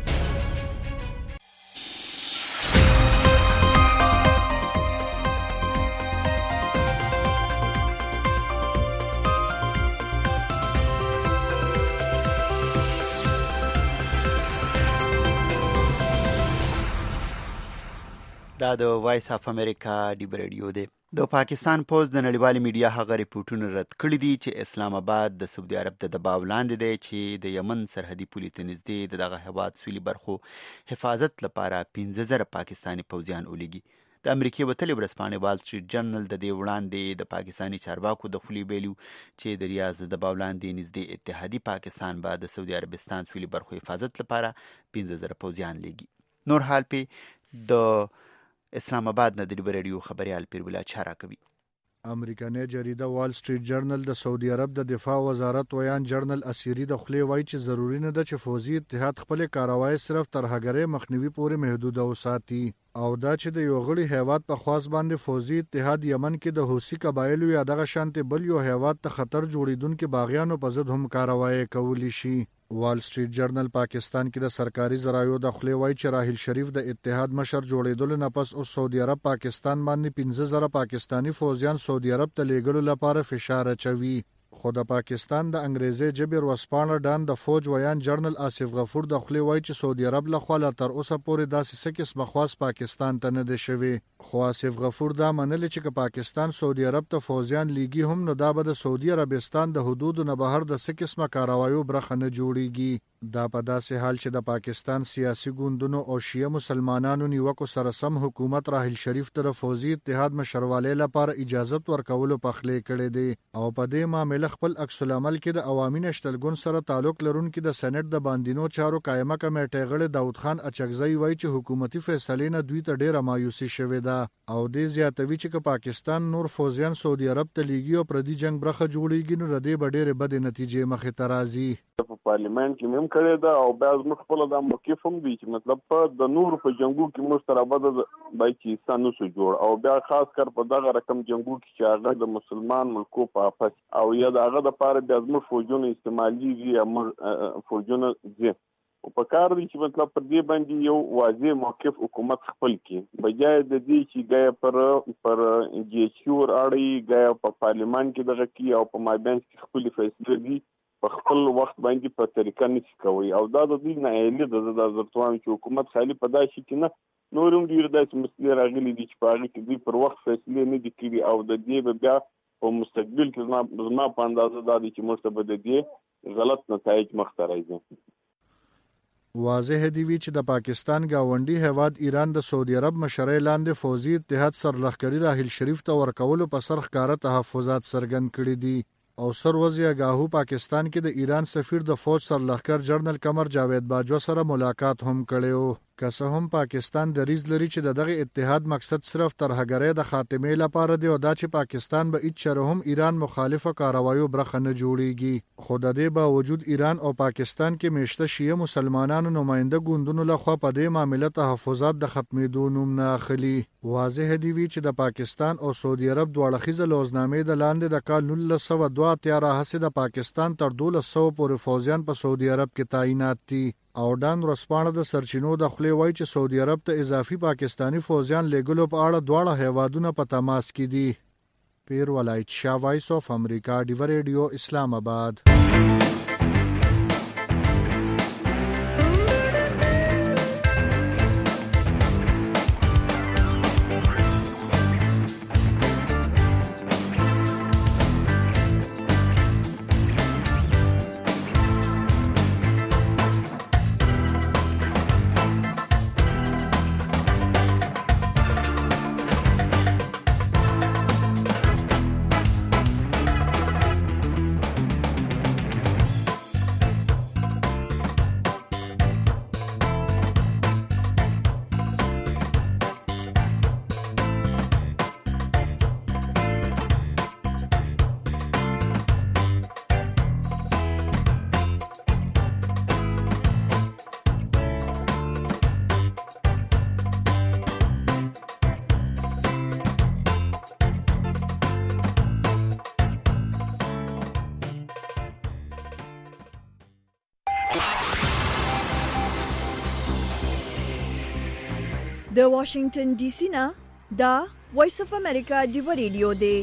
دا د وایس اف امریکا ډیب رادیو دی. د پاکستان پوز د نړیوالې میډیا هغه ریپورټونه رد کړي دي چې اسلام آباد د سعودي عرب د دباو لاندې دی چې د یمن سرحدي پولې ته نږدې د دغه هیواد سویلي برخو حفاظت لپاره پنځه زره پاکستاني پوځیان ولیږي. د امریکای وتلې ورځپاڼې وال سټریټ جرنل د دې وړاندې د پاکستاني چارواکو د خولې ویلو چې د ریاض د دباو لاندې نږدې اتحادي پاکستان به د سعودي عربستان سویلي برخو حفاظت لپاره پنځه زره پوځیان لیږي. نور حال په د اسلام آباد نه د ډیب رادیو خبريال پیربلا چارا کوي. امریکاني جریده وال سټریټ جرنل د سعودي عرب د دفاع وزارت ویان جرنل اسيري د خلی وای چې ضروری نه ده چې فوزي اتحاد خپل کاروای صرف تر هغه مخنیوي پورې محدود وساتي او دا چې د یو غړي هیواد په خاص باندې فوزي اتحاد یمن کې د حوثي قبایلو یا دغه شانته بل یو هیواد ته خطر جوړیدونکو باغیانو په ضد هم کاروای کولی شي. وال سټریټ جرنل پاکستان کې د سرکاري ذرایعو د خلی وای چې راحیل شریف د اتحاد مشر جوړیدل نه پس او سعودي عرب پاکستان باندې پنځه زره پاکستانی فوجیان سعودي عرب ته لیږلو لپاره فشار اچوي. خو د پاکستان د انګریزي جبر وسپانه ډان د فوج ویان جرنل آصف غفور د خلی وای چې سعودي عرب له خوا تر اوسه پورې داسې سکس مخواس پاکستان ته نه دی شوی. خو آصف غفور دا منل چې پاکستان سعودي عرب ته فوجیان لیږي هم نو دا به د سعودي عربستان د حدودو نه بهر د سکس مکاروایو برخه نه جوړیږي. دا په داسې حال چې د پاکستان سیاسي ګوندونو او شیعه مسلمانانو نیوکو سره سم حکومت راحیل شریف ته د فوزي اتحاد مشروالۍ لپاره اجازه ورکولو پخلې کړې دي او په دې معاملې خپل عکس العمل کې د عوامي نشتلګون سره تعلق لرونکي د سېنات د باندینو چارو قائمه کمیټې غړي داود خان اچکزی وایي چې حکومتي فیصلې نه دوی ته ډېره مایوسي شوې ده او دې زیاتوي چې پاکستان نور فوجیان سعودي عرب ته لیږي او پردي جنگ برخه جوړیږي نو ردی به ډېرې بدې نتیجې مخې ته راځي. په پارلیمنت کې هم کړی دا او بیا موږ خپل د موقف هم دی چې مطلب په د نور په جنگو کې موږ سره بد پاکستان نو سو جوړ او بیا خاص کر په دغه رقم جنگو کې چې هغه د مسلمان ملکو په افس او یا دغه د پاره بیا موږ فوجونه استعمالي یا موږ فوجونه زی او په کار دی چې مطلب پر دې باندې یو واضح موقف حکومت خپل کې بجای د دې چې ګای پر پر جی چور اړي ګای په پارلیمنت کې دغه کې او په مابین کې خپل فیصله دي په خپل وخت باندې په طریقه نشي کوي او دا د دې نه ایله د زرتوان چې حکومت خالي په داسې کې نه نورم ډیر داسې مسلې راغلي دي چې په هغه کې دوی پر وخت فیصله نه دي کړي او د دې بیا په مستقبل کې زما په اندازه دا دي چې موږ به د دې غلط نتایج مخ ته راځي. واضح دی وی چې د پاکستان گاونډي هیواد ایران د سعودي عرب مشرۍ لاندې فوزي اتحاد سرلښکري راحیل شریف ته ورکولو په سر ښکاره تحفظات څرګند کړي دي او سر وزیر گاهو پاکستان کې د ایران سفیر د فوج سرلښکر جنرال قمر جاوید باجوا سره ملاقات هم کړی که څه هم پاکستان دریځ لري چې د دغه اتحاد مقصد صرف ترهګرۍ د خاتمې لپاره دی او دا چې پاکستان به هیڅ چېرې هم ایران مخالفه کاروایو برخه نه جوړیږي خو د دې باوجود ایران او پاکستان کې میشته شیعه مسلمانانو نماینده ګوندونو لخوا په دې معاملې تحفظات د ختمېدو نوم نه اخلي. واضح دی وی چې د پاکستان او سعودي عرب دواړه خیزه لوزنامې د لاندې د کال نولس سوه دوه اتیا راهیسې د پاکستان تر دولس سوه پورې فوجیان په سعودي عرب کې تعینات دي او ډان ورسپانه د سرچینو د خلې وای چې سعودي عرب ته اضافي پاکستانی فوجیان لیږلو په اړه دواړه هیوادونه په تماس کې دي. پیر ولایت شاه وایس اف امریکا ډیو رادیو اسلام آباد. د واشنگټن ډي سي نه دا وایس اف امریکا دی ریډیو دی.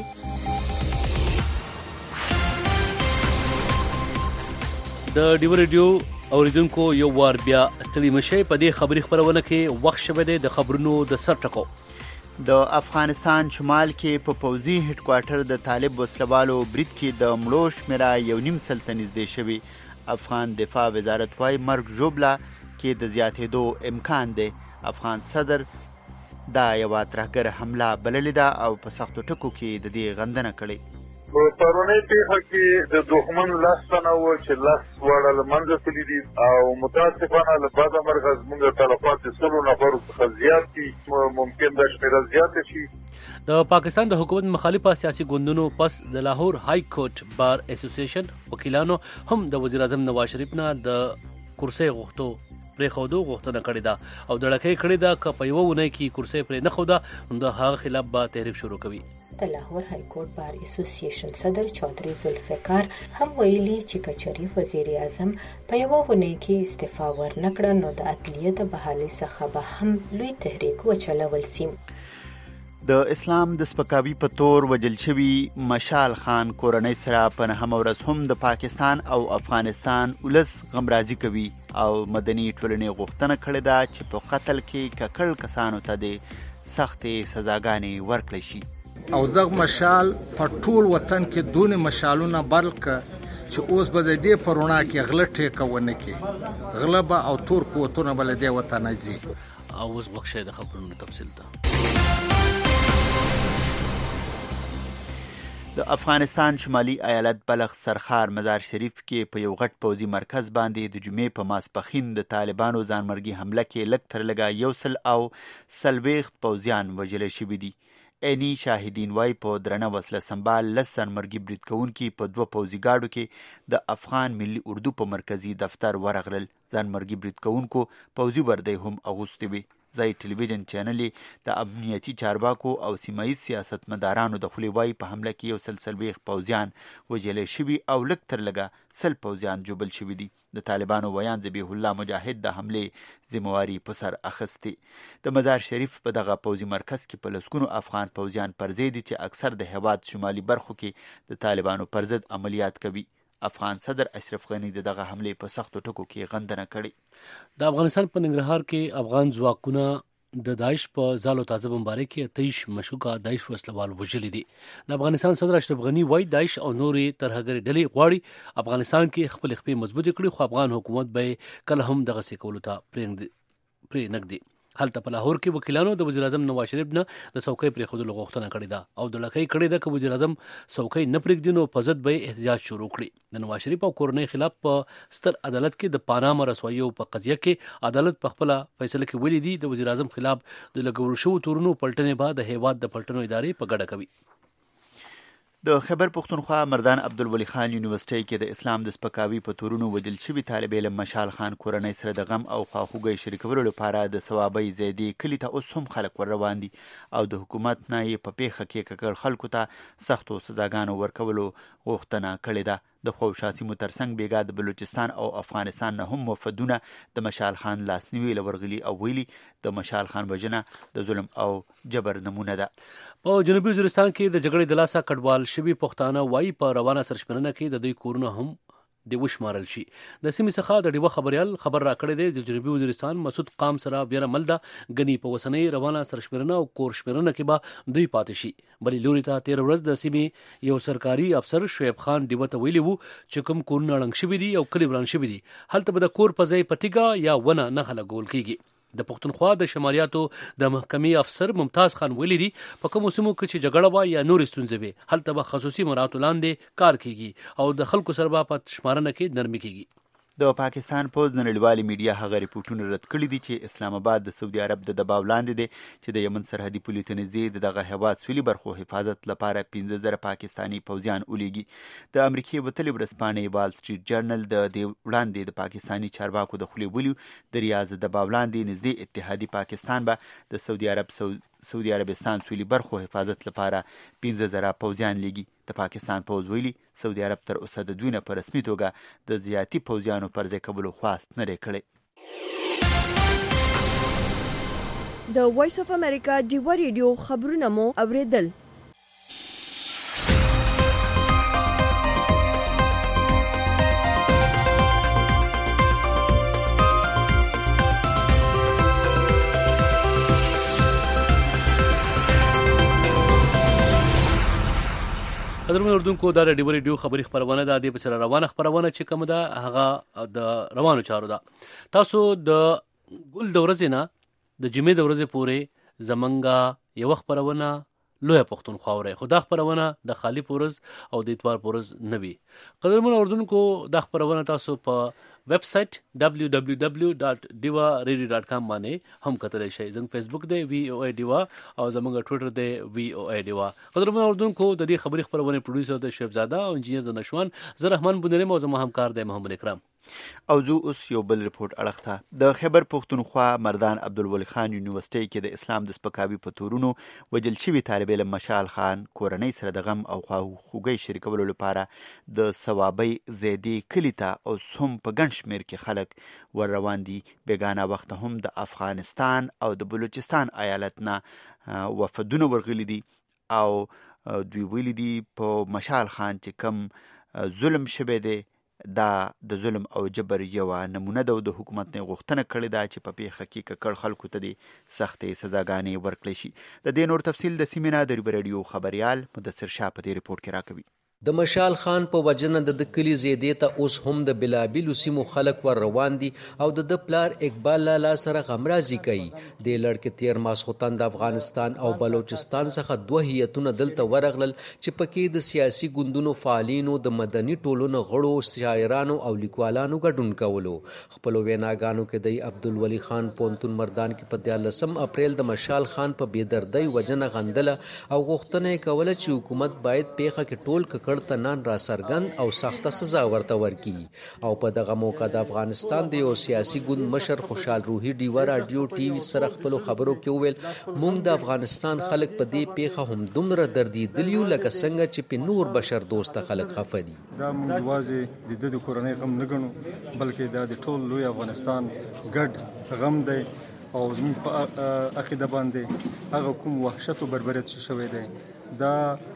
د ډیو ریډیو اوریدونکو یو وار بیا ستړي مشي په دې خبري خبرونه کې وخت شوه د خبرونو د سر ټکو. د افغانستان شمال کې په پوځي هډ کوارټر د طالب وسلوالو برید کې د مړو شمیره یو نیم سل ته نږدې شوي. افغان دفاع وزارت وايي مرګ ژوبله کې د زیاتېدو امکان دی. افغان صدر دا یوه ترهګر حمله بللې ده او په سختو ټکو کې د دې غندنه کړې. په پرونۍ پیښه کې د دښمن لس تنه وو چې لس واړه له منځه تللي دي او متاسفانه له بعده مرګه زموږ تلفات د سلو نفرو څخه زیات دي. ممکن دا شمېره زیاته شي. د پاکستان د حکومت مخالفه سیاسي ګوندونو پس د لاهور های کورټ بار اسوسییشن وکیلانو هم د وزیر اعظم نواز شریف نه د کرسۍ غوښتو پرې خودو غوښتنه کړې ده او د لکۍ کړې ده که په یوه اونۍ کې کرسۍ پرې نه خوده نو د هغه خلاف به تحریک شروع کوي. د لاهور های کورټ بار اسوسییشن صدر چودھری ذوالفقار هم ویلي چې کچري وزیر اعظم په یوه اونۍ کې استعفا ورنکړه نو د عدلیه د بحالۍ څخه به هم لوی تحریک وچلول سي. د اسلام د سپکاوي په تور وجل شوي مشال خان کورنۍ سره په نهمه ورځ هم د پاکستان او افغانستان ولس غمرازي کوي او مدني ټولنې غوښتنه کړې ده چې په قتل کې ککړ کسانو ته د سختې سزاګانې ورکړل شي. او دغه مشال په ټول وطن کې دونه مشالونه بلک چې اوس به د دې پرونا کې غله ټیکونه کې غلبه او تور قوتونه بل دې وطن ځي. او اوس بخښه د خبرونو تفصیل ده. د افغانستان شمالي ایالت بلخ سرخار مزار شریف کې په یو غټ پوځي مرکز باندې د جمعې په ماسپښین د طالبانو ځانمرګي حمله کې لږ تر لږه یو سل او څلوېښت پوځیان وژل شوي دي. عیني شاهدین وایي په درنه وسله سنبال لس ځانمرګي برید کوونکي په دوه پوځي ګاډو کې د افغان ملي اردو په مرکزي دفتر ورغلل. ځانمرګي برید کوونکو پوځي وردۍ هم اغوستې وې. ځای ټلویزیون چینل د امنیتي چارواکو او سیمایي سیاستمدارانو د خولې وایي په حمله کې یو سل څلوېښت پوځیان وژل شوي او لږ تر لږه سل پوځیان ژوبل شوي دي. د طالبانو ویان ذبیح الله مجاهد د حملې ذمواري په سر اخیستې. د مزار شریف په دغه پوځي مرکز کې په لسګونو افغان پوځیان پر ځای دي چې اکثر د هېواد شمالي برخو کې د طالبانو پر ضد عملیات کوي. افغان صدر اشرف غنی دغه حمله په سختو ټکو کې غندنه کړې. د افغانستان په ننګرهار کې افغان ځواکونه د داعش په زالو تازه بمبارۍ کې تیش مشکوکه داعش وسلوال وژلي دي. د افغانستان صدر اشرف غنی وایي داعش او نورې ترهګرې ډلې غواړي افغانستان کې خپل خپې مضبوطې کړي خو افغان حکومت به کله هم دغه سیکولو ته پرې نږدي. هلته په لاهور کې وکیلانو د وزیر اعظم نواز شریف نه د څوکۍ پرېښودلو غوښتنه کړې ده او د لکۍ کړې ده که وزیر اعظم څوکۍ نه پرېږدي نو په ضد به احتجاج شروع کړي. د نواز شریف او کورنۍ خلاف په ستر عدالت کې د پاناما رسواییو په قضیه کې عدالت په خپله فیصله کې ویلي دي د وزیر اعظم خلاف د لګول شوو تورونو پلټنې به د هیواد د پلټنو ادارې په ګډه کوي. د خیبر پښتونخوا مردان عبدالولي خان یونیورسيټي کې د اسلام د سپکاوي په تورونو وژل شوي طالب علم مشال خان کورنۍ سره د غم او خواخوږۍ شریکولو لپاره د ثوابۍ زیدي کلي ته اوس هم خلک ور روان دي او د حکومت نه یې په پیښه کې ککړ خلکو ته سختو سزاګانو ورکولو غوښتنه کړې ده. د خوشا سیمو ترڅنګ بیګا د بلوچستان او افغانستان نه هم وفدونه د مشال خان لاسنیوي لورغلي او ویلي د مشال خان وژنه د ظلم او جبر نمونه ده. په جنوبي وزیرستان کې د جګړې د لاسه کډوال شوي پښتانه وایي په روانه سرشمېرنه کې د دوی کورونه هم د وشمارل شي. د سیمې څخه د ډیوه خبريال خبر راکړی دی د جنوبي وزیرستان مسعود قام سره بیا مل ده غني په وسنۍ روانه سرشمېرنه او کور شمېرنه کې به دوی پاتې شي. بلې لوري ته تیر ورځ د سیمې یو سرکاري افسر شعیب خان ډیوه ته ویلي وو چې کوم کورونه ړنګ شوي دي او کلي وران شوي دي هلته به د کور په ځای پتیګه یا ونه نه لګول کیږي. د پښتونخوا د شمالیاتو د محکمې افسر ممتاز خان ویلي دي په کومو سیمو کې چې جګړه وه یا نورې ستونزې وي هلته به خصوصي مراعاتو لاندې کار کیږي او د خلکو سره به په شمارنه کې نرمي کیږي. د پاکستان پوز نړیوالې میډیا هغه ریپورټونه رد کړي دي چې اسلام آباد د سعودي عرب د دباو لاندې دی چې د یمن سرحدي پولې ته نږدې دغه هیواد سولي برخو حفاظت لپاره پنځه زره پاکستاني پوځیان ولیږي. د امریکې وتلې ورځپاڼې وال سټریټ جرنل د دې وړاندې د پاکستاني چارواکو د خولې ویلي د ریاض د دباو لاندې نږدې اتحادي پاکستان به د سعودي عرب سعودي عربستان سولي برخو حفاظت لپاره پنځه زره پوځیان لیږي. د پاکستان پوز ویلي سعودي عرب تر اوسه د دوی نه په رسمي توګه د زیاتي پوځیانو پر ځای کولو خواست نه دی کړی. د وایس اف امریکا ډیوا ریډیو خبرونه مو اوریدل. قدرمن اردوونکو دا ډیو ریډیو خبري خبرونه ده د بچره روانه خبرونه چې کوم ده هغه د روانو چارو ده. تاسو د ګل د ورځې نه د جمعې د ورځې پورې زمونږه یو خبرونه لویه پښتونخوا وره خو دا خبرونه د خالی پورز او د اتوار پورز نه وي. قدرمن اردوونکو دا خبرونه تاسو په ویب سټ دبلیو دبلیو دبلیو ډاٹ ډیوا ریډیو ډاٹ کام باندې هم کتلی شئ. زموږ فیسبوک دی وی او ای ډیوا او زموږ ټویټر دی وی او ای ډیوا. قدرمن اردوونکو د دې خبري خبرونه پروډوسر د شیف زاده او انجینر د نشوان زه رحمان بندریم او زما همکار دی محمد اکرام. او زه اوس یو بل رپورټ اړخ ته د خیبر پښتونخوا مردان عبدالولي خان یونیورسيټي کې د اسلام د سپکاوي په تورونو وجل شوي طالب علم مشال خان کورنۍ سره د غم او خواخوږۍ شریکولو لپاره د ثوابۍ زیدي کلي ته او هم په ګڼ شمېر کې خلک ور روان دي. بیګانه وخت هم د افغانستان او د بلوچستان ایالت نه وفدونه ورغلي دي او دوی ویلي دي په مشال خان چې کم ظلم شوی دی دا د ظلم او جبر یو نمونه ده او د حکومت نه غوښتنه کړې ده چې په پیښه کې ککړ خلکو ته دي سختې سزاګانې ورکړي شي. د دې نور تفصیل د سیمینار د ریډیو خبريال مدثر شاه په دې رپورټ کې راکوي. د مشال خان په وجنه د کلی زیدې ته اوس هم د بلابلو سیمو خلک ور روان دي او د د پلار اقبال لالا سره غمرازي کوي. د لړک تیر ماسختن د افغانستان او بلوچستان څخه دوه هیئتونه دلته ورغلل چې پکې د سیاسي ګوندونو فعالینو د مدني ټولنو غړو شاعرانو او لیکوالانو ګډون کولو. خپل ویناګانو کې د عبدالولي خان پونتون مردان کې په دیارلسم اپریل د مشال خان په بېدردۍ وجنه غندله او غوښتنه یې کوله چې حکومت باید پیښه کې ټول تنان را سرګند او سخته سزا ورته ورکړي. او په دغه موقع د افغانستان د یو سیاسي ګوند مشر خوشحال روحي ډیوا رادیو ټي وي سره خپل خبرو کې وویل موږ د افغانستان خلک په دې پیښه هم دومره دردیدلیو لکه څنګه چې په نور بشر دوست خلک خفه دي. دا موږ یوازې د د کورنۍ غم نه ګڼو بلکې دا د ټول لوی افغانستان ګډ غم دی او زموږ په عقیده باندې هغه کوم وحشت او بربریت شوی دی دا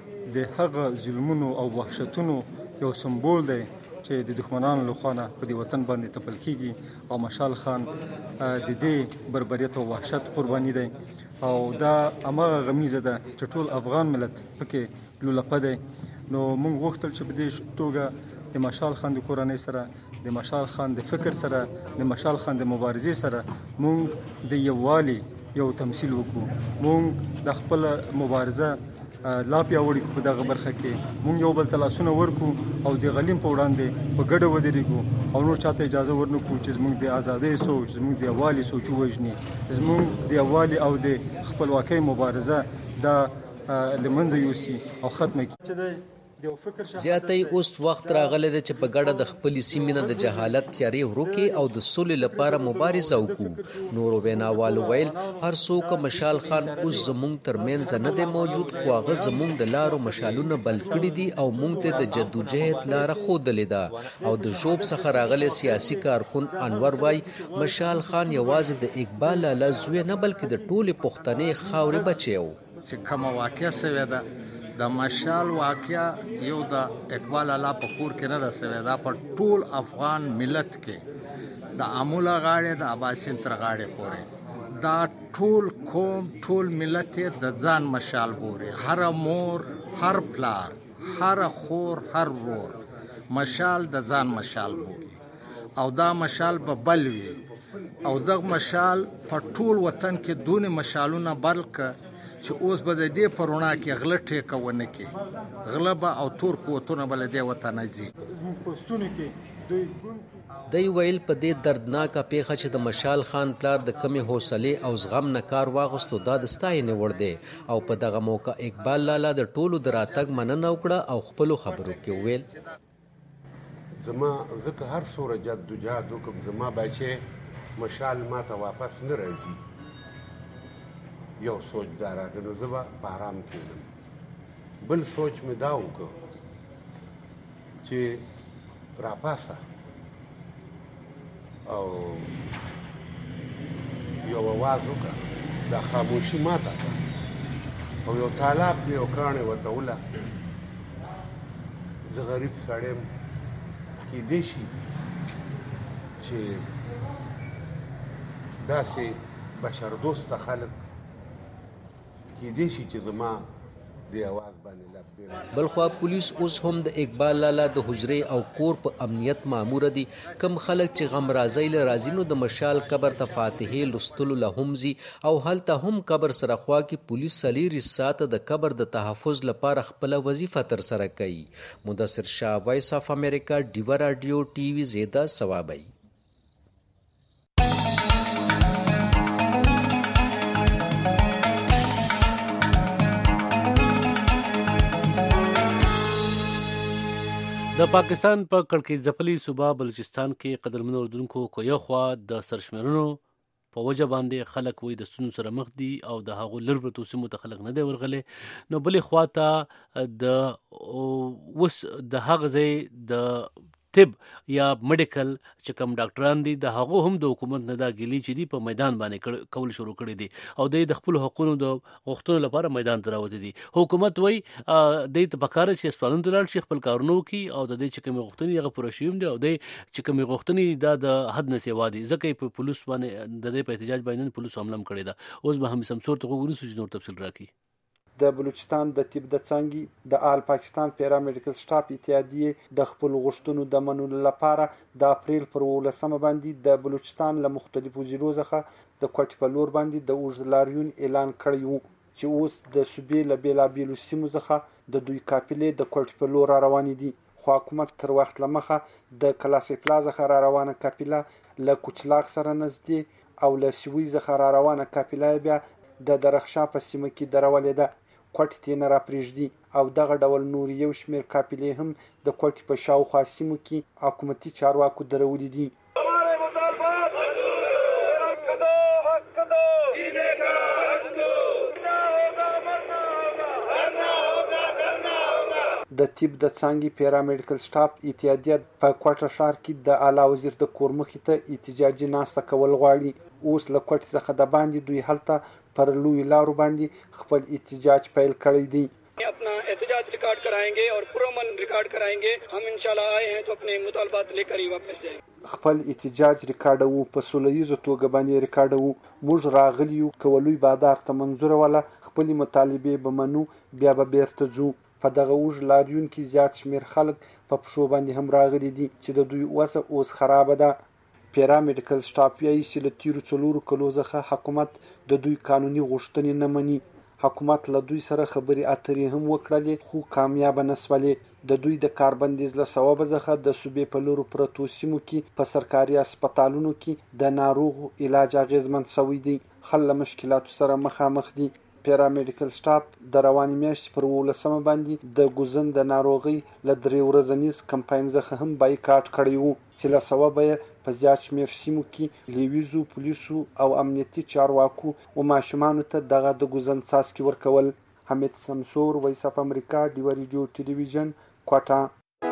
د هغه ظلمونو او وحشتونو یو سمبول دی چې د دښمنانو لخوا نه په دې وطن باندې تپل کیږي او مشال خان د دې بربریت او وحشت قرباني دی او دا هماغه غمیزه ده چې ټول افغان ملت پکې لولپه دی. نو موږ غوښتل چې په دې توګه د مشال خان د کورنۍ سره د مشال خان د فکر سره د مشال خان د مبارزې سره موږ د یووالي یو تمثيل وکړو. موږ د خپل مبارزه لا پیاوړي په دغه برخه کې موږ یو بل تلاسونه ورکو او د غلیم په وړاندې په ګډه ودرېږو او نور چاته اجازه ورنکو چې زموږ د ازادۍ سوچ زموږ د یووالي سوچ ووژني. زموږ د یووالي او د خپلواکۍ مبارزه دا لمنځه یوسي او ختمه کړي. زیاتې اوس وخت راغلی دی چې په ګډه د خپل سیمې نه د جهالت تیارې ورکې او د سولې لپاره مبارزه وکړو. نورو ویناوالو ویل هر څوک مشال خان اوس زموږ ترمنځ نه دی موجود خو هغه زموږ د لارو مشالونه بل کړي دي او موږ ته د جدوجہد لاره ښودلې ده. او د ژوب څخه راغلی سیاسي کارکون انور وای مشال خان یوازې د اقبال لالا زوی نه بلکې د ټولې پښتنې خاورې بچی و. چې کومه واقعه شوې ده د مشال واقعیا یو د اقبال لالا په کور کې نه ده شوې ده په ټول افغان ملت کې د امولا غاړې د عباسین تر غاړې پورې دا ټول قوم ټول ملت د ځان مشال بوري. هر مور هر پلار هر خور هر ورور مشال د ځان مشال بوري او دا مشال به بل وي او دغه مشال په ټول وطن کې دونه مشالونه بلکه چې اوس به د دې پرونا کې غله ټیکه ونه کې غلبه او تور قوتونه بل دې وطن ځي. دی ویل په دې دردناکه پیښه چې د مشال خان پلار د کمی حوصله او زغم نه کار واغستو دا د ستاینې ور دی او په دغه موقع اقبال لالا د ټولو دراتګ مننه وکړه او خپل خبرو کې ویل زما زکه هر سوره جدوجہد وکم زما بچي مشال ما ته واپس نه راځي یو سوچ دا راغی نو زه به په ارام کېدم. بل سوچ مې دا وکړ چې راپاسه او یو اواز وکړه دا خاموشي ماته ده او یو تالاب دی او کاڼې ورته وله زه غریب سړی یم کیدای شي چې داسې بشردوسته خلک کیدای شي چې زما د اواز باندې لبیل. بلخوا پولیس اوس هم د اقبال لالا د حجرې او کور په امنیت مامور دي. کم خلک چې غم راځي له راځي نو د مشال قبر ته فاتحه لستلو لهمزي او هلته هم قبر سره خوا کې پولیس سلیری سات د قبر د تحفظ لپاره خپل وظیفه تر سره کوي. مدثر شاه، وایس اف امریکا، ډیوا رادیو ټي وي زیدا ثوابي. د پاکستان په کړکۍ ځپلي صوبه بلوچستان کې قدرمنو اردوونکو کو یو خوا د سرشمېرنو په وجه باندې خلک وایي د ستونزو سره مخ دي او د هغو لږ پرتو سیمو ته خلک نه دی ورغلی، نو بلې خوا ته د اوس د هغه ځای د طب یا میډیکل چې کوم ډاکټران دي د هغو هم د حکومت نه دا ګیلي چې دي په میدان باندې کول شروع کړي دي او د خپل حقوقو د غوښتنو لپاره میدان ته راوتي دي. حکومت وایي د ته پکاره چې هسپتالونو ته لاړ شي، خپل کارونه وکړي او د دې چې کومې غوښتنې هغه پوره شوي دي او د چې کومې غوښتنې دا د حد نه سیوا دي، ځکه په پولیس باندې د دې په احتجاج باندې پولیسو حمله هم کړې ده. اوس به هم سمسور ته وګورو چې نور تفصیل راکړي. د بلوچستان د طب د څانګې د آل پاکستان پیرامیډیکل سټاف اتحادیې د خپل غوښتنو د منلو لپاره د اپریل پر ولسمه باندې د بلوچستان له مختلفو ضلعو څخه د کوټې په لور باندې د اوږد لاریون اعلان کړی و چې اوس د صوبې له بېلابېلو سیمو څخه د دوی قافلې د کوټې په لور را روانې دي. خو حکومت تر وخت له مخه د کلاسې پلا څخه را روانه قافله له کوچلاغ سره نږدې او له سوي څخه را روانه قافله بیا د درخشا په سیمه کې درولې ده. کوټې ته نه راپرېږدي او دغه ډول نور یو شمېر قافلې هم د کوټې په شاوخوا سیمو کې حکومتي چارواکو درولې دي. د طب د څانګې پیرامیډیکل سټاف اتحادیه په کوټه ښار کې د اعلی وزیر د کور مخې ته احتجاجي ناسته کول غواړي. اوس له کوټې څخه د باندې دوی هلته پر لوی لارو باندې خپل احتجاج پیل کړی دی. अपना एहतजाज रिकॉर्ड कराएंगे और पुरअमन रिकॉर्ड कराएंगे. हम इंशाल्लाह आए हैं तो अपने मुतालबात लेकर ही वापस जाएंगे. خپل احتجاج ریکارډوو په سوله توګه باندې ریکارډوو. موږ راغلی یو کولوی بادار ته منظور ولا خپل مطالبه به منو بیا به بیرته ځو. په دغه اوږد لاریون کې زیات شمېر خلک په پښو باندې هم راغلي دي چې د دوی وسه اوس خرابه ده. پیرامیډیکل سټاف یې چې له تیرو څلورو کلو څخه حکومت د دوی قانوني غوښتنې نه مني. حکومت له دوی سره خبرې اترې هم وکړلې خو کامیاب نه شولې. د دوی د کاربندیز له سببه څخه د صوبې په لورو پرتو سیمو کې په سرکاري هسپتالونو کې د ناروغو علاج اغیزمن شوی دی. خلک له مشکلاتو سره مخامخ دي. پیرامیډیکل سټاف د روانې میاشتې پر ولسمه باندې د ګوزن د ناروغۍ له درې ورځنیز کمپاین څخه هم بایکاټ کړی و چې له سببه یې په زیات شمېر سیمو کې لیویزو پولیسو او امنیتي چارواکو و ماشومانو ته دغه د ګوزن څاڅکي ورکول. حمید سمسور، وایس اف امریکا، ډیوا ریډیو ټلویزیون، کوټه.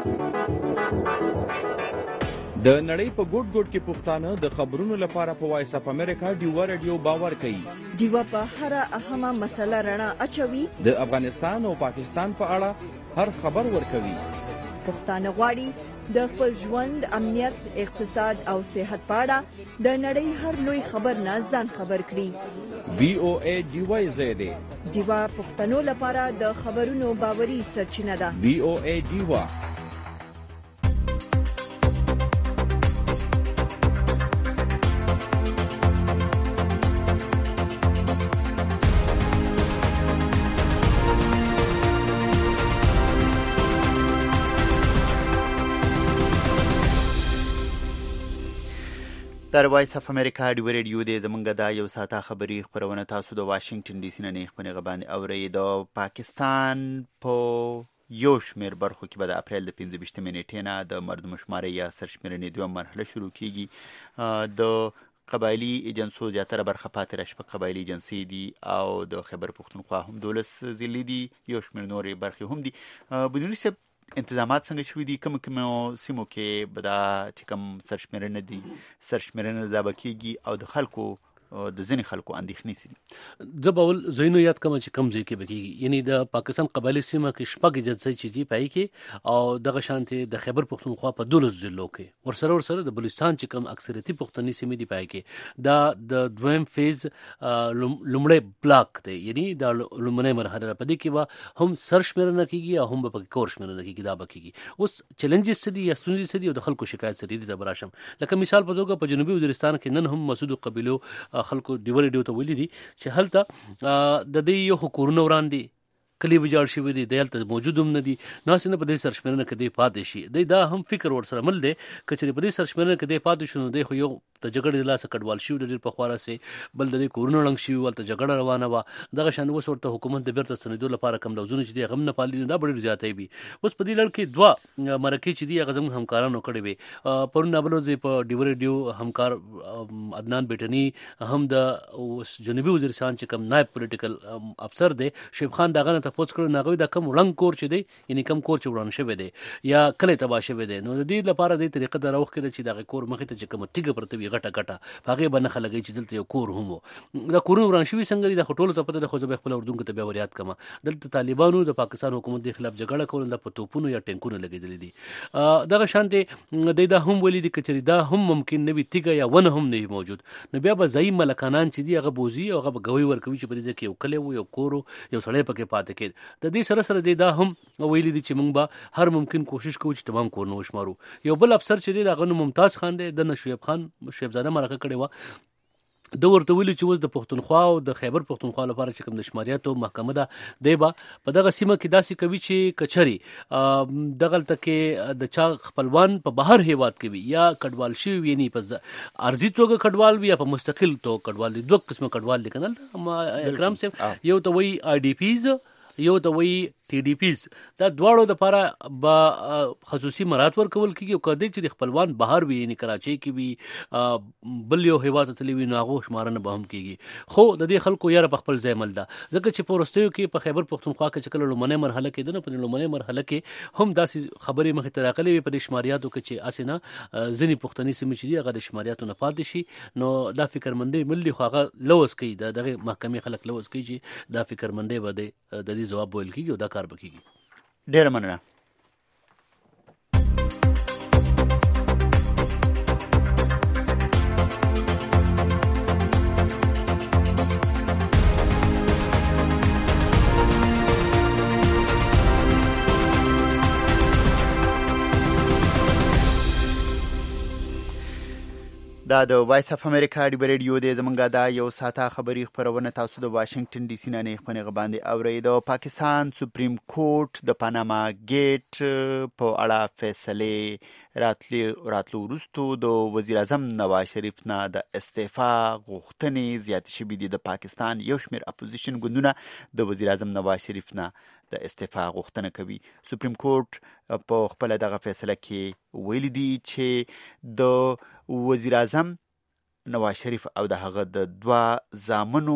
د نړۍ په ګوټ ګوټ کې پښتانه د خبرونو لپاره په وایس اف امریکا ډیوا رادیو باور کوي. ډیوا په هر اهمه مسله رڼا اچوي. د افغانستان او پاکستان په اړه هر خبر ورکوي. پښتانه غواړي د خپل ژوند، امنیت، اقتصاد او صحت په اړه د نړۍ هر لوی خبر نه ځان خبر کړي. وی او ای ډیوا زیاده ډیوا پښتنو لپاره د خبرونو باوري سرچینه ده. وی او ای ډیوا. در وایس اف امریکا ډیوا ریډیو دی. زمونږ دا یو ساعته خبري خبرونه تاسو د واشنگټن ډي سي نه نه خبرونه غبانې اورئ. د پاکستان په یو شمېر برخو کې به د اپریل د پنځه ویشتمې نیټې نه د مردمشمارۍ یا سرشمېرنې دویم مرحله شروع کیږي. د قبایلي ایجنسو زیاتره برخه پاتې راشي په قبایلي ایجنسۍ دي او د خیبر پښتونخوا هم دولس ضلعې دي، یو شمېر نورې برخې هم دي. بنوري صاحب انتظامات څنګه شوي دي؟ کوم کوم سیمو کې به دا چې کوم سرشمېرنه دي سرشمېرنه دا به کیږي او د خلکو د ځینې خلکو اندېښنې سي. زه به ول زینو یاد کوم چې کم ځای کې بکیږي، یعنی د پاکستان قبایلی سیمه کې شپږ جلسې چې دي پای کې او دغه شانتي د خیبر پختونخوا په دولس ضلعو کې ورسره ورسره د بلوچستان چې کم اکثریتي پښتني سیمې دي پای کې دا د دویم فیز لومړی بلاک دی، یعنی دا لومړی مرحله په دې کې به هم سر شمیرنه کیږي او هم به پکې کور شمیرنه کیږي. دا بکیږي اوس چیلنجز څه دي یا ستونزې څه دي او د خلکو شکایت څه دي ته براشم. لکه مثال په توګه په جنوبي وزیرستان کې نن هم مسعود قبیلو خلکو ډیور ډیو ته ویلي دي چې هلته د دې یو کورونه وړاندې کلی وجاړ شوی دی، دلته موجود هم نه دي، ناس نه په دې سرشمنه کې دی پاتې شي. دی دا هم فکر ور سره مل دی کچې په دې سرشمنه کې دی پاتې شونه دی خو یو د جګړې د لاسه کډوال شو ډېر په خواره سي بل د کورونو لنګ شي ولته جګړه روانه و دغه شان وس ورته حکومت د بیرته ستنیدو لپاره کم لوزونه چې دی غم نه پالي دا ډېر زیاتې وي. اوس په دې لړ کې دوا مرکه چې دی غزم همکارانو کړي وي پرونه بلوځي په ډیور ډیو همکار عدنان بیٹنی هم د جنوبي وزیرستان چې کم نائب پولیټیکل افسر دی شیب خان دغه ته پوښتنه کړو ناغوي دا کم وړنګ کور چې دی یعنی کم کور چې وړاندې شوی دی یا کله تبا شوی دی نو د دې لپاره د طریقې د راوخ کې چې دغه کور مخې ته چې کوم تیګه پرته وي غټه غټه هغه به نه خلګي چې دلته یو کور هم دا کورونه وران شوی څنګه د خټولو ته پته د خو زه خپل اردن ته بیا وریاد کما دلته طالبانو د پاکستان حکومت د خلاف جګړه کول د پټوپونو یا ټینکونو لګیدل دي دغه شانته د دا هم ولې د کچري دا هم ممکن نه وي تیګه یا ونه هم نه موجود نو بیا به ځای ملکانان چې دی هغه بوزي او هغه غوي ورکوي چې په دې کې یو کله یو کور یو سړی پکې پاتې کېد د دې سره سره دا هم ویلي دي چې موږ به هر ممکن کوشش کوو چې تمام کورونه وشمارو. یو بل افسر چې دی هغه ممتاز خان دی د شعیب خان شعیب زاده مرکه کړې و د ورته ویلي چې اوس د پښتونخوا او د خیبر پښتونخوا لپاره چې کوم د شماریاتو محکمه ده دی به په دغه سیمه کې داسې کوي چې کچري دغلته کې د چا خپلوان په بهر هیواد کې وي یا کډوال شي وي نه په ارزي توګه کډوال وي یا په مستقل توګه کډوال دي دوه قسمه کډوال لیکنل اکرام صاحب یو ته وی آی ډی پیز یو ته وی ټي ډي پیز دا دواړو لپاره به خصوصي مراد ورکول کیږي او کله چې خپلوان بهر وي یعنی کراچۍ کې وي بل یو هیواد ته تللی وي نو هغه شمارنه به هم کیږي خو د دې خلکو یاره په خپل ځای مل ده ځکه چې په وروستیو کې په خیبر پښتونخوا کې چې کله لومړنۍ مرحله کې ده نو په لومړنۍ مرحله کې هم داسې خبرې مخې ته راغلې وي په دې شماریاتو کې چې اسنه ځینې پښتني سیمې چې دي هغه د شماریاتو نه پاتې شي نو دا فکرمندۍ ملي خو هغه لوز کوي د دغه محکمې خلک لوز کوي چې دا فکرمندۍ به د دې جواب ویل کیږي او دا کار وکړي. ډېر مننه. دا د وایس اف امریکا ډیبر ریډیو دی زمونږه دا یو ساته خبري خبرونه تاسو د واشنگټن ډي سي نه نه خبرې باندې اورئ. د پاکستان سپریم کورټ د پاناما گیټ په اړه فیصله راتلی راتلو وروستو د وزیر اعظم نواز شریف نه د استعفا غوښتنې زیات شوې دي. د پاکستان یو شمېر اپوزیشن ګوندونه د وزیر اعظم نواز شریف نه د استعفا غوښتنه کوي. سپریم کورټ په خپل دغه فیصله کې ویلي دي چې د وزیر اعظم نواز شریف او د هغه د دوا زامنو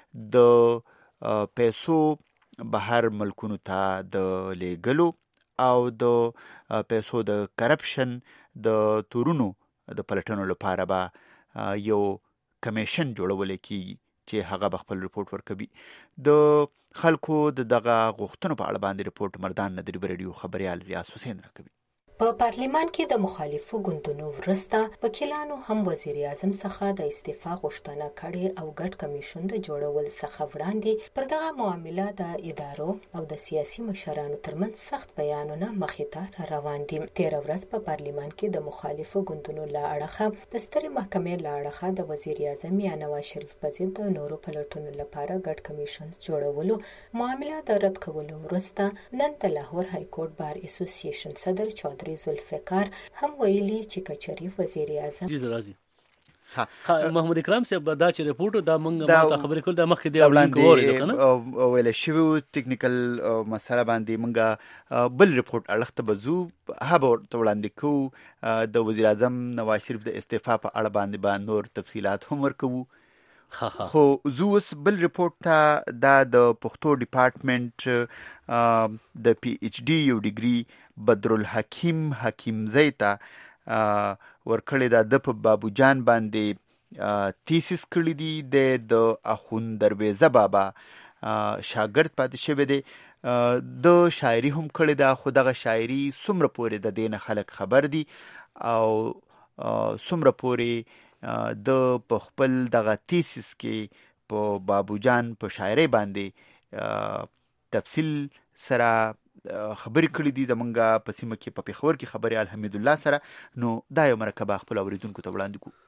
د پیسو بهر ملکونو ته د لیږلو او د پیسو د کرپشن د تورونو د پلټنو لپاره به یو کمیشن جوړول کیږي چې هغه به خپل ریپورت ورکوي. د خلکو د دغه غوښتنو په اړه باندې ریپورت مردان ندری بریډیو خبريال ریاض حسین راکوي. په پارلیمان کې د مخالفو ګوندونو ورسته وکیلانو هم وزیر اعظم څخه د استعفا غوښتنه کړې او ګډ کمیشن د جوړول څخه وړاندې پر دغه معامله د ادارو او د سیاسي مشرانو ترمنځ سخت بیانونه مخې ته روان دي. تیر ورځ په پارلیمان کې د مخالفو ګوندونو له اړخه د سترې محکمې له اړخه د وزیر اعظم یا نواز شریف په ضد د نورو پلټنو لپاره ګډ کمیشن جوړولو معامله د رد کولو وروسته نن د لاهور های کورټ بار اسوسییشن صدر چودري ذوالفقار هم ویلي چې کچري وزیر اعظم جی راځي محمد اکرام صاحب دا چې ریپورت دا موږ ماته خبرې کول دا مخکې دی وړاندې کنه ویل شوی ټیکنیکل مسله باندې موږ بل ریپورت اړخته بزو هغه وړاندې کو د وزیر اعظم نواز شریف د استعفا په اړه باندې با نور تفصيلات هم ورکوو. خو زوس بل ریپورت ته دا د پښتو ډپارټمنټ د پی ایچ ډي یو ډیګري بدرالحکیم حکیم زیتا ورکړی دا د په بابو جان باندې تیسیس کړی دی د اخوند درویزه بابا شاګرد پاتې شوی دی. د شاعري هم کړې ده، خو دغه شاعري څومره پورې د دې نه خلک خبر دي او څومره پورې د په خپل دغه تیسیس کې په بابو جان په شاعري باندې تفصیل سره خبرې کړې دي زمونږ په سیمه کې په پېښور کې خبريال حمید الله سره. نو دا یو مرکبه خپل اوریدونکو ته وړاندې کوو.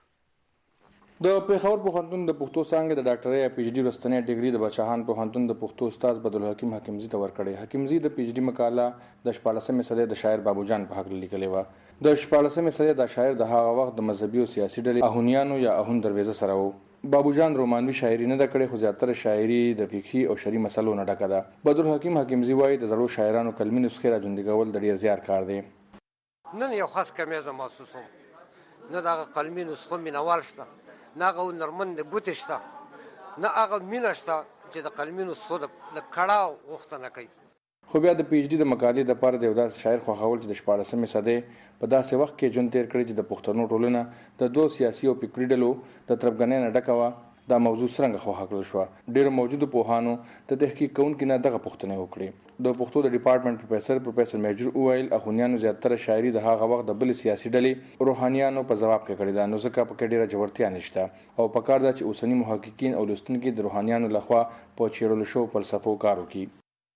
د پېښور پوهنتون د پښتو څانګې د ډاکټرۍ یا پی ایچ ډي وروستنۍ ډیګري د بچاهان پوهنتون د پښتو استاد بدرالحکیم حکیمزي ته ورکړې. حکیمزي د پی ایچ ډي مقاله د شپاړسمې صدۍ د شاعر بابو جان په حق لیکلې وه. د شپاړسمې صدۍ د شاعر د هغه وخت د مذهبي او سیاسي ډلې اهونیانو یا اهون درویزه سره وو. بابو جان رومانوي شاعري نه ده کړې، خو زیاتره شاعري د فقهي او شرعي مسلو نه ډکه ده. بدرالحکیم حکیمزي وایي د زړو شاعرانو کلمي نسخې را ژوندي کول د ډېر زیار کار دی. نن یو خاص کمیزه محسوسوم، نه دغه قلمي نسخو مینوال شته، نه هغه هنرمند ګوتې شته، نه هغه مینه شته چې د قلمي نسخو د کړاو غوښتنه کوي. خو بیا د پی ایچ ډي د مقالې دپاره د یو داسې شاعر خوښول چې د شپاړسمې صدۍ په داسې وخت کې ژوند تېر کړی چې د پښتنو ټولنه د دوو سیاسي او فکري ډلو د تربګنۍ نه ډکه وه. دا موضوع څرنګه خوښه کړل شوه؟ ډېرو موجودو پوهانو د تحقیق کوونکي نه دغه پوښتنې وکړې. د پښتو د ډپارټمنټ پروفیسر پروفیسر میجر وویل اخونیانو زیاتره شاعري د هغه وخت د بلې سیاسي ډلې روحانیانو په ځواب کې کړې ده، نو ځکه پکې ډېره ژورتیا نشته او پکار ده چې اوسني محققین او لوستونکي د روحانیانو لخوا په څېړلو شوو فلسفو کار وکړي.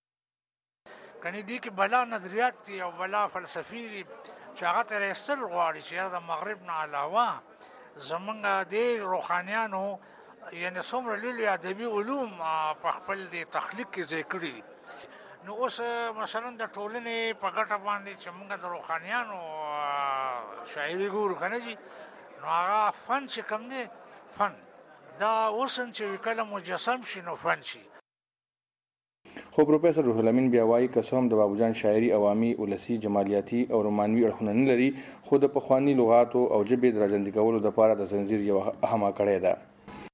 کنې دې کې بلا نظریات دي او بلا فلسفي دي چې هغه ته رسل غواړي چې د مغرب نه علاوه زمونږ د روحانیانو یعنی څومره لوی ادبي علوم په خپل د تخلیق کې ځای کړي دي. نو اوس مثلا د ټولنې په ګټه باندې چې موږ د روحانیانو شاعري ګورو که نه جي، نو هغه فن چې کوم دی فن دا اوسن چې کله مجسم شي نو فن شي. خو پروفیسر روح الامین بیا وایي که څه هم د بابو جان شاعري عوامي، ولسي، جمالیاتي او رومانوي اړخونه نه لري، خو د پخواني لغاتو او ژبې د راژوندي کولو دپاره د زنځیر یوه اهمه کړۍ ده.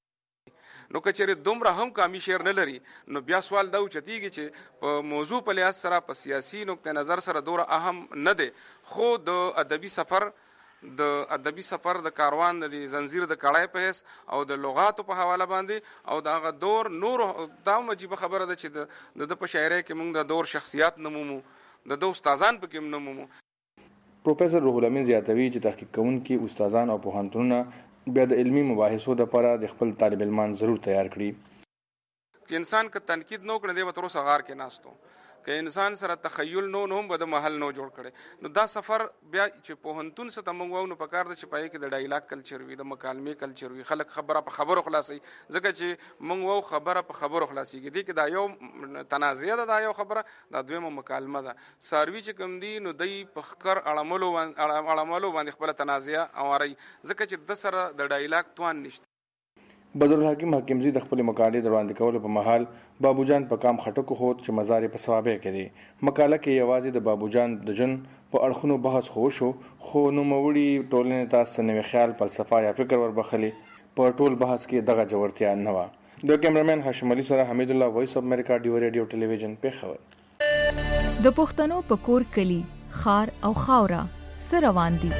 نو که چېرې دومره هم کامي شعر نه لري، نو بیا سوال دا اوچتېږي چې په موضوع په لحاظ سره په سیاسي نقطه نظر سره دومره اهم نه دی، خو د ادبي سفر د ادبي سفر د کاروان د زنځیر د کړای په حیث او د لغاتو په حواله باندې او د هغه دور نور دا هم عجیبه خبره ده چې د په شاعرۍ کې موږ د دور شخصیات نه مومو، د ده استادان پکې هم نه مومو. پروفیسر روح الامین زیاتوي چې تحقیق کوونکي استادان او پوهنتونونه بیا د علمي مباحثو دپاره د خپل طالب علمان ضرور تیار کړي. چې انسان که تنقید نه وکړي دی به تر اوسه غار کې ناستو، که انسان سره تخیل نو نو هم به د محل نو جوړ کړي. نو دا سفر بیا چې پوهنتون څخه موږ وو نو پکار ده چې پای کې د ډایلاګ کلچر وي، د مکالمې کلچر وي، خلک خبره په خبرو خلاصي، ځکه چې موږ وو خبره په خبرو خلاصيږي. دي کې دا یو تنازعه ده، دا یو خبره، دا دویمه مکالمه ده. ساروي چې کوم دي نو دای په خکر اړملو اړملو باندې خپل تنازعه اواري، ځکه چې د سره د ډایلاګ توان نشته. بدرالحکیم حکیمزي د خپل مقالې د وړاندې کولو په مهال بابو جان په کام خټکو خود چې مزار په ثوابه کې دی. مقاله کې یوازې د بابو جان د جن په اړخونو بحث خو شو، خو نوموړي ټولنې ته څه نوی خیال، فلسفه یا فکر وربخلي. په ټول بحث کې دغه جوړتیا نه وه. د کیمرامین هاشم علي سره حمید الله، وایس اف امریکا، ډیو ریډیو ټلویزیون، پېښور. د پښتنو په کور کلی خار او خاورا سره روان دي.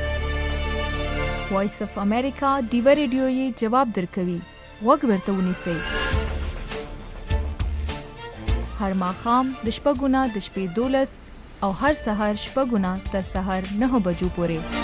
وایس اف امریکا ډیو ریډیو یې جواب درکوي. وګ ورته ونیسئ. هر ماښام د شپږو نه د شپې دولس او هر سهار شپږو نه تر سهار نهو بجو پورې.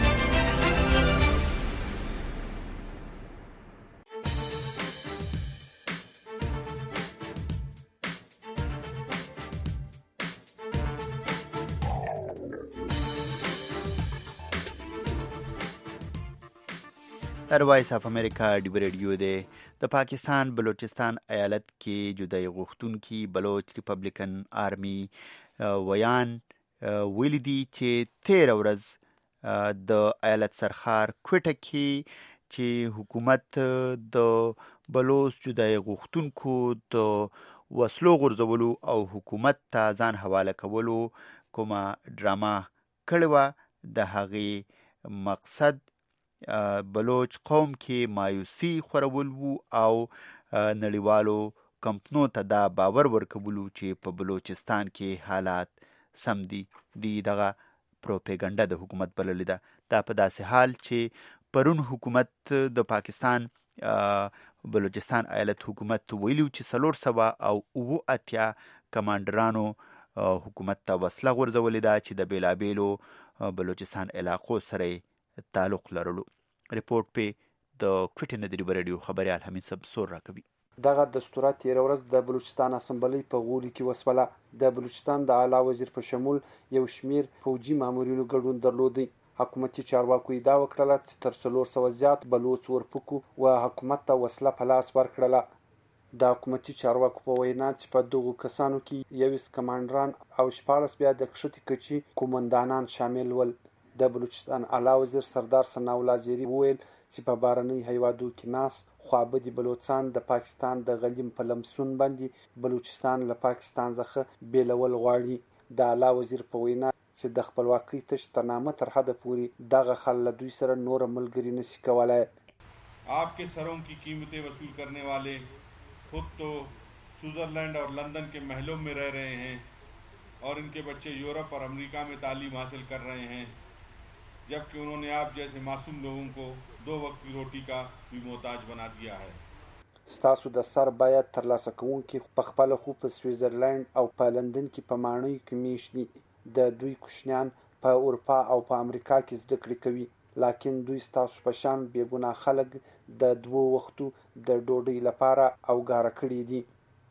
در وایس اف امریکا ډیو ریډیو دی. د پاکستان بلوچستان ایالت کې جدای غوښتونکي بلوچ ریپبلیکن آرمی ویان ویلي دي چې تیره ورځ د ایالت سرخار کوټه کې چې حکومت د بلوچ جدای غوښتونکو د وسلو غورځولو او حکومت ته ځان حواله کولو کومه ډرامه کړې وه، د هغې مقصد بلوچ قوم کې مایوسی خورول وو او نړیوالو کمپنو ته دا باور ورکولو چې په بلوچستان کې حالات سم دي. دی دغه پروپاګاندا د حکومت بللې ده. دا په داسې حال چې پرون حکومت د پاکستان بلوچستان ایالت حکومت ویلو چې څلور سوه او اووه اتیا کمانډرانو حکومت ته وسله غورځولې ده چې د بیلابیلو بلوچستان علاقو سره تعلق لرلو. ریپورت په د کوټې نه د ریډیو خبريال حمید صاحب سور راکوي. دغه دستور تیر ورځ د بلوچستان اسمبلی په غوري کې وسوله. د بلوچستان د اعلی وزیر په شمول یو شمیر فوجي مامورینو ګډون درلودي. حکومتي چارواکو دا وکړه چې تر څلور سوه زیات بلوچ ورپکو او حکومت ته وسله په لاس ورکړله. د حکومتي چارواکو په وینا چې په دغو کسانو کې یویشت کمانډران او شپاړس بیا د کښتې کچي قومندانان شامل ول. د بلوچستان اعلی وزیر سردار ثناء الله زیري وویل چې په بارنۍ هیوادو کې ناست خوابدي بلوچستان د پاکستان د غلیم په لمسون باندې بلوچستان له پاکستان څخه بیلول غواړي. د اعلی وزیر په وینا چې د خپلواکۍ تش ترنامه تر حده پورې دغه خل له دوی سره نور ملګري نشي کولای. आपके सरों की कीमतें वसूल करने वाले खुद तो स्विट्जरलैंड और लंदन के महलों में रह रहे हैं और इनके बच्चे यूरोप और अमेरिका में तालीम हासिल कर रहे हैं, जबकि उन्होंने आप जैसे मासूम लोगों को दो वक्त की रोटी का भी मोहताज बना दिया है. ستاسو د سر باید ترلاسه کوونکي په خپل خو په سویټزرلند او په لندن کې په ماڼۍ کې میشتي. د دوی کوشنیان په اروپا او په امریکا کې زده کړې کوي، لکن دوی ستاسو په شان بیګناه خلک د دوو وختو د ډوډۍ لپاره اوګاره کړي دي.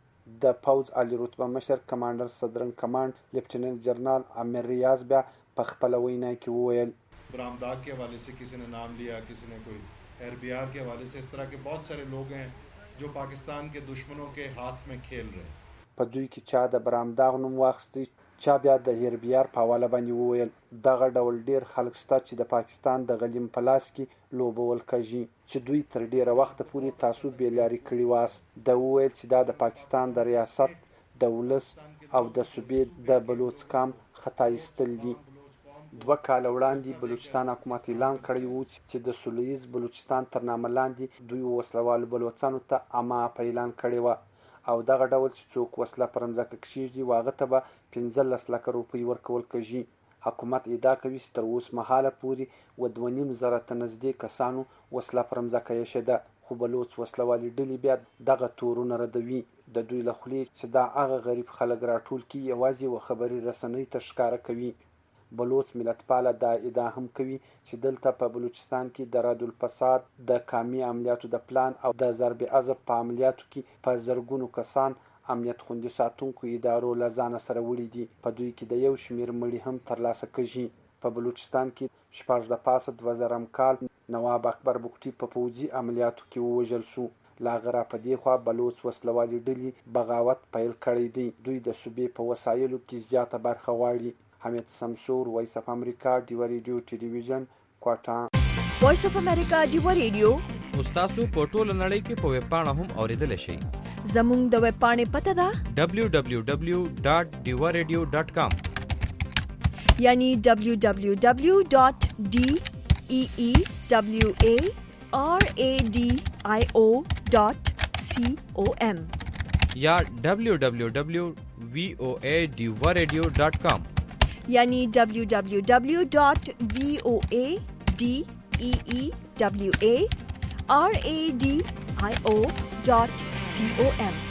د پوځ عالی رتبه مشر کمانډر صدرن کمانډ لیفټیننټ جنرال امیر ریاض بیا په خپل وینا کې وویل برآمدات के हवाले से किसी ने नाम लिया, किसी ने कोई एयरबीआर के हवाले से, इस तरह के बहुत सारे लोग हैं जो पाकिस्तान के दुश्मनों के हाथ में खेल रहे हैं. په دوی کې چا د برآمداغ نوم واخیستی، چا بیا د ایربیار په حواله باندې وویل. دغه ډول ډیر خلک شته چې د پاکستان د غلیم په لاس کې لوبول کېږي چې دوی تر ډیره وخت پورې تاسو بیلاري کړي واست. د وویل چې دا د پاکستان د ریاست، د ولس او د صوبې د بلوچ کام خطا ایستل دي. دوه کاله وړاندې بلوچستان حکومت اعلان کړی و چې د سولیز بلوچستان تر نامه لاندې دوی وسلوالو بلوچستانو ته عامه په اعلان کړی و، او دغه ډول چې څوک وسله پر مځکه کښېږدي و هغه ته به پنځلس لکه روپۍ ورکول کېږي. حکومت ادعا کوي چې تر اوس مهاله پورې و دوه نیم زره ته نږدې کسانو وسله پر مځکه ایښې ده، خو بلوچ وسلوالې ډلې بیا دغه تورونه ردوي. د دوی له خولې چې دا هغه غریب خلک راټول کړي یوازې یوه خبري رسنۍ ته ښکاره کوي. بلوچ ملتپاله دا ادعا هم کوي چې دلته په بلوچستان کې د رد الفساد د کامي عملیاتو د پلان او د ضرب عضب په عملیاتو کې په زرګونو کسان امنیت خوندي ساتونکو ادارو له ځانه سره وړي دي. په دوی کې د یو شمېر مړي هم ترلاسه کېږي. په بلوچستان کې شپږ د پاسه دوه زرم کال نواب اکبر بګټي په پوځي عملیاتو کې ووژل شو. لا غره په دې خوا بلوچ وسلوالې ډلې بغاوت پیل کړی دی. دوی د صوبې په وسایلو کې زیاته برخه غواړي. حمید سمسور، وایس اف امریکا، ډیو ریډیو ټلویزیون، کوټا. وایس اف امریکا ډیو ریډیو تاسو په ټوله نړۍ کې په ویب پاڼه هم اوریدل شئ. زموږ د ویب پاڼې پته ده دبلیو دبلیو دبلیو ډاٹ ډیو ریډیو ډاٹ کام، یعنی دبلیو دبلیو دبلیو ډاٹ ډی ای ای دبلیو ای آر ای ډی آی او ډاٹ سی او ایم یا دبلیو دبلیو دبلیو وی او ای ډیو ریډیو ډاٹ کام، یعنی دبلیو دبلیو دبلیو ڈاٹ وی او اے ڈی ای ای ڈبلیو اے آر اے ڈی آئی او ڈاٹ سی او ایم.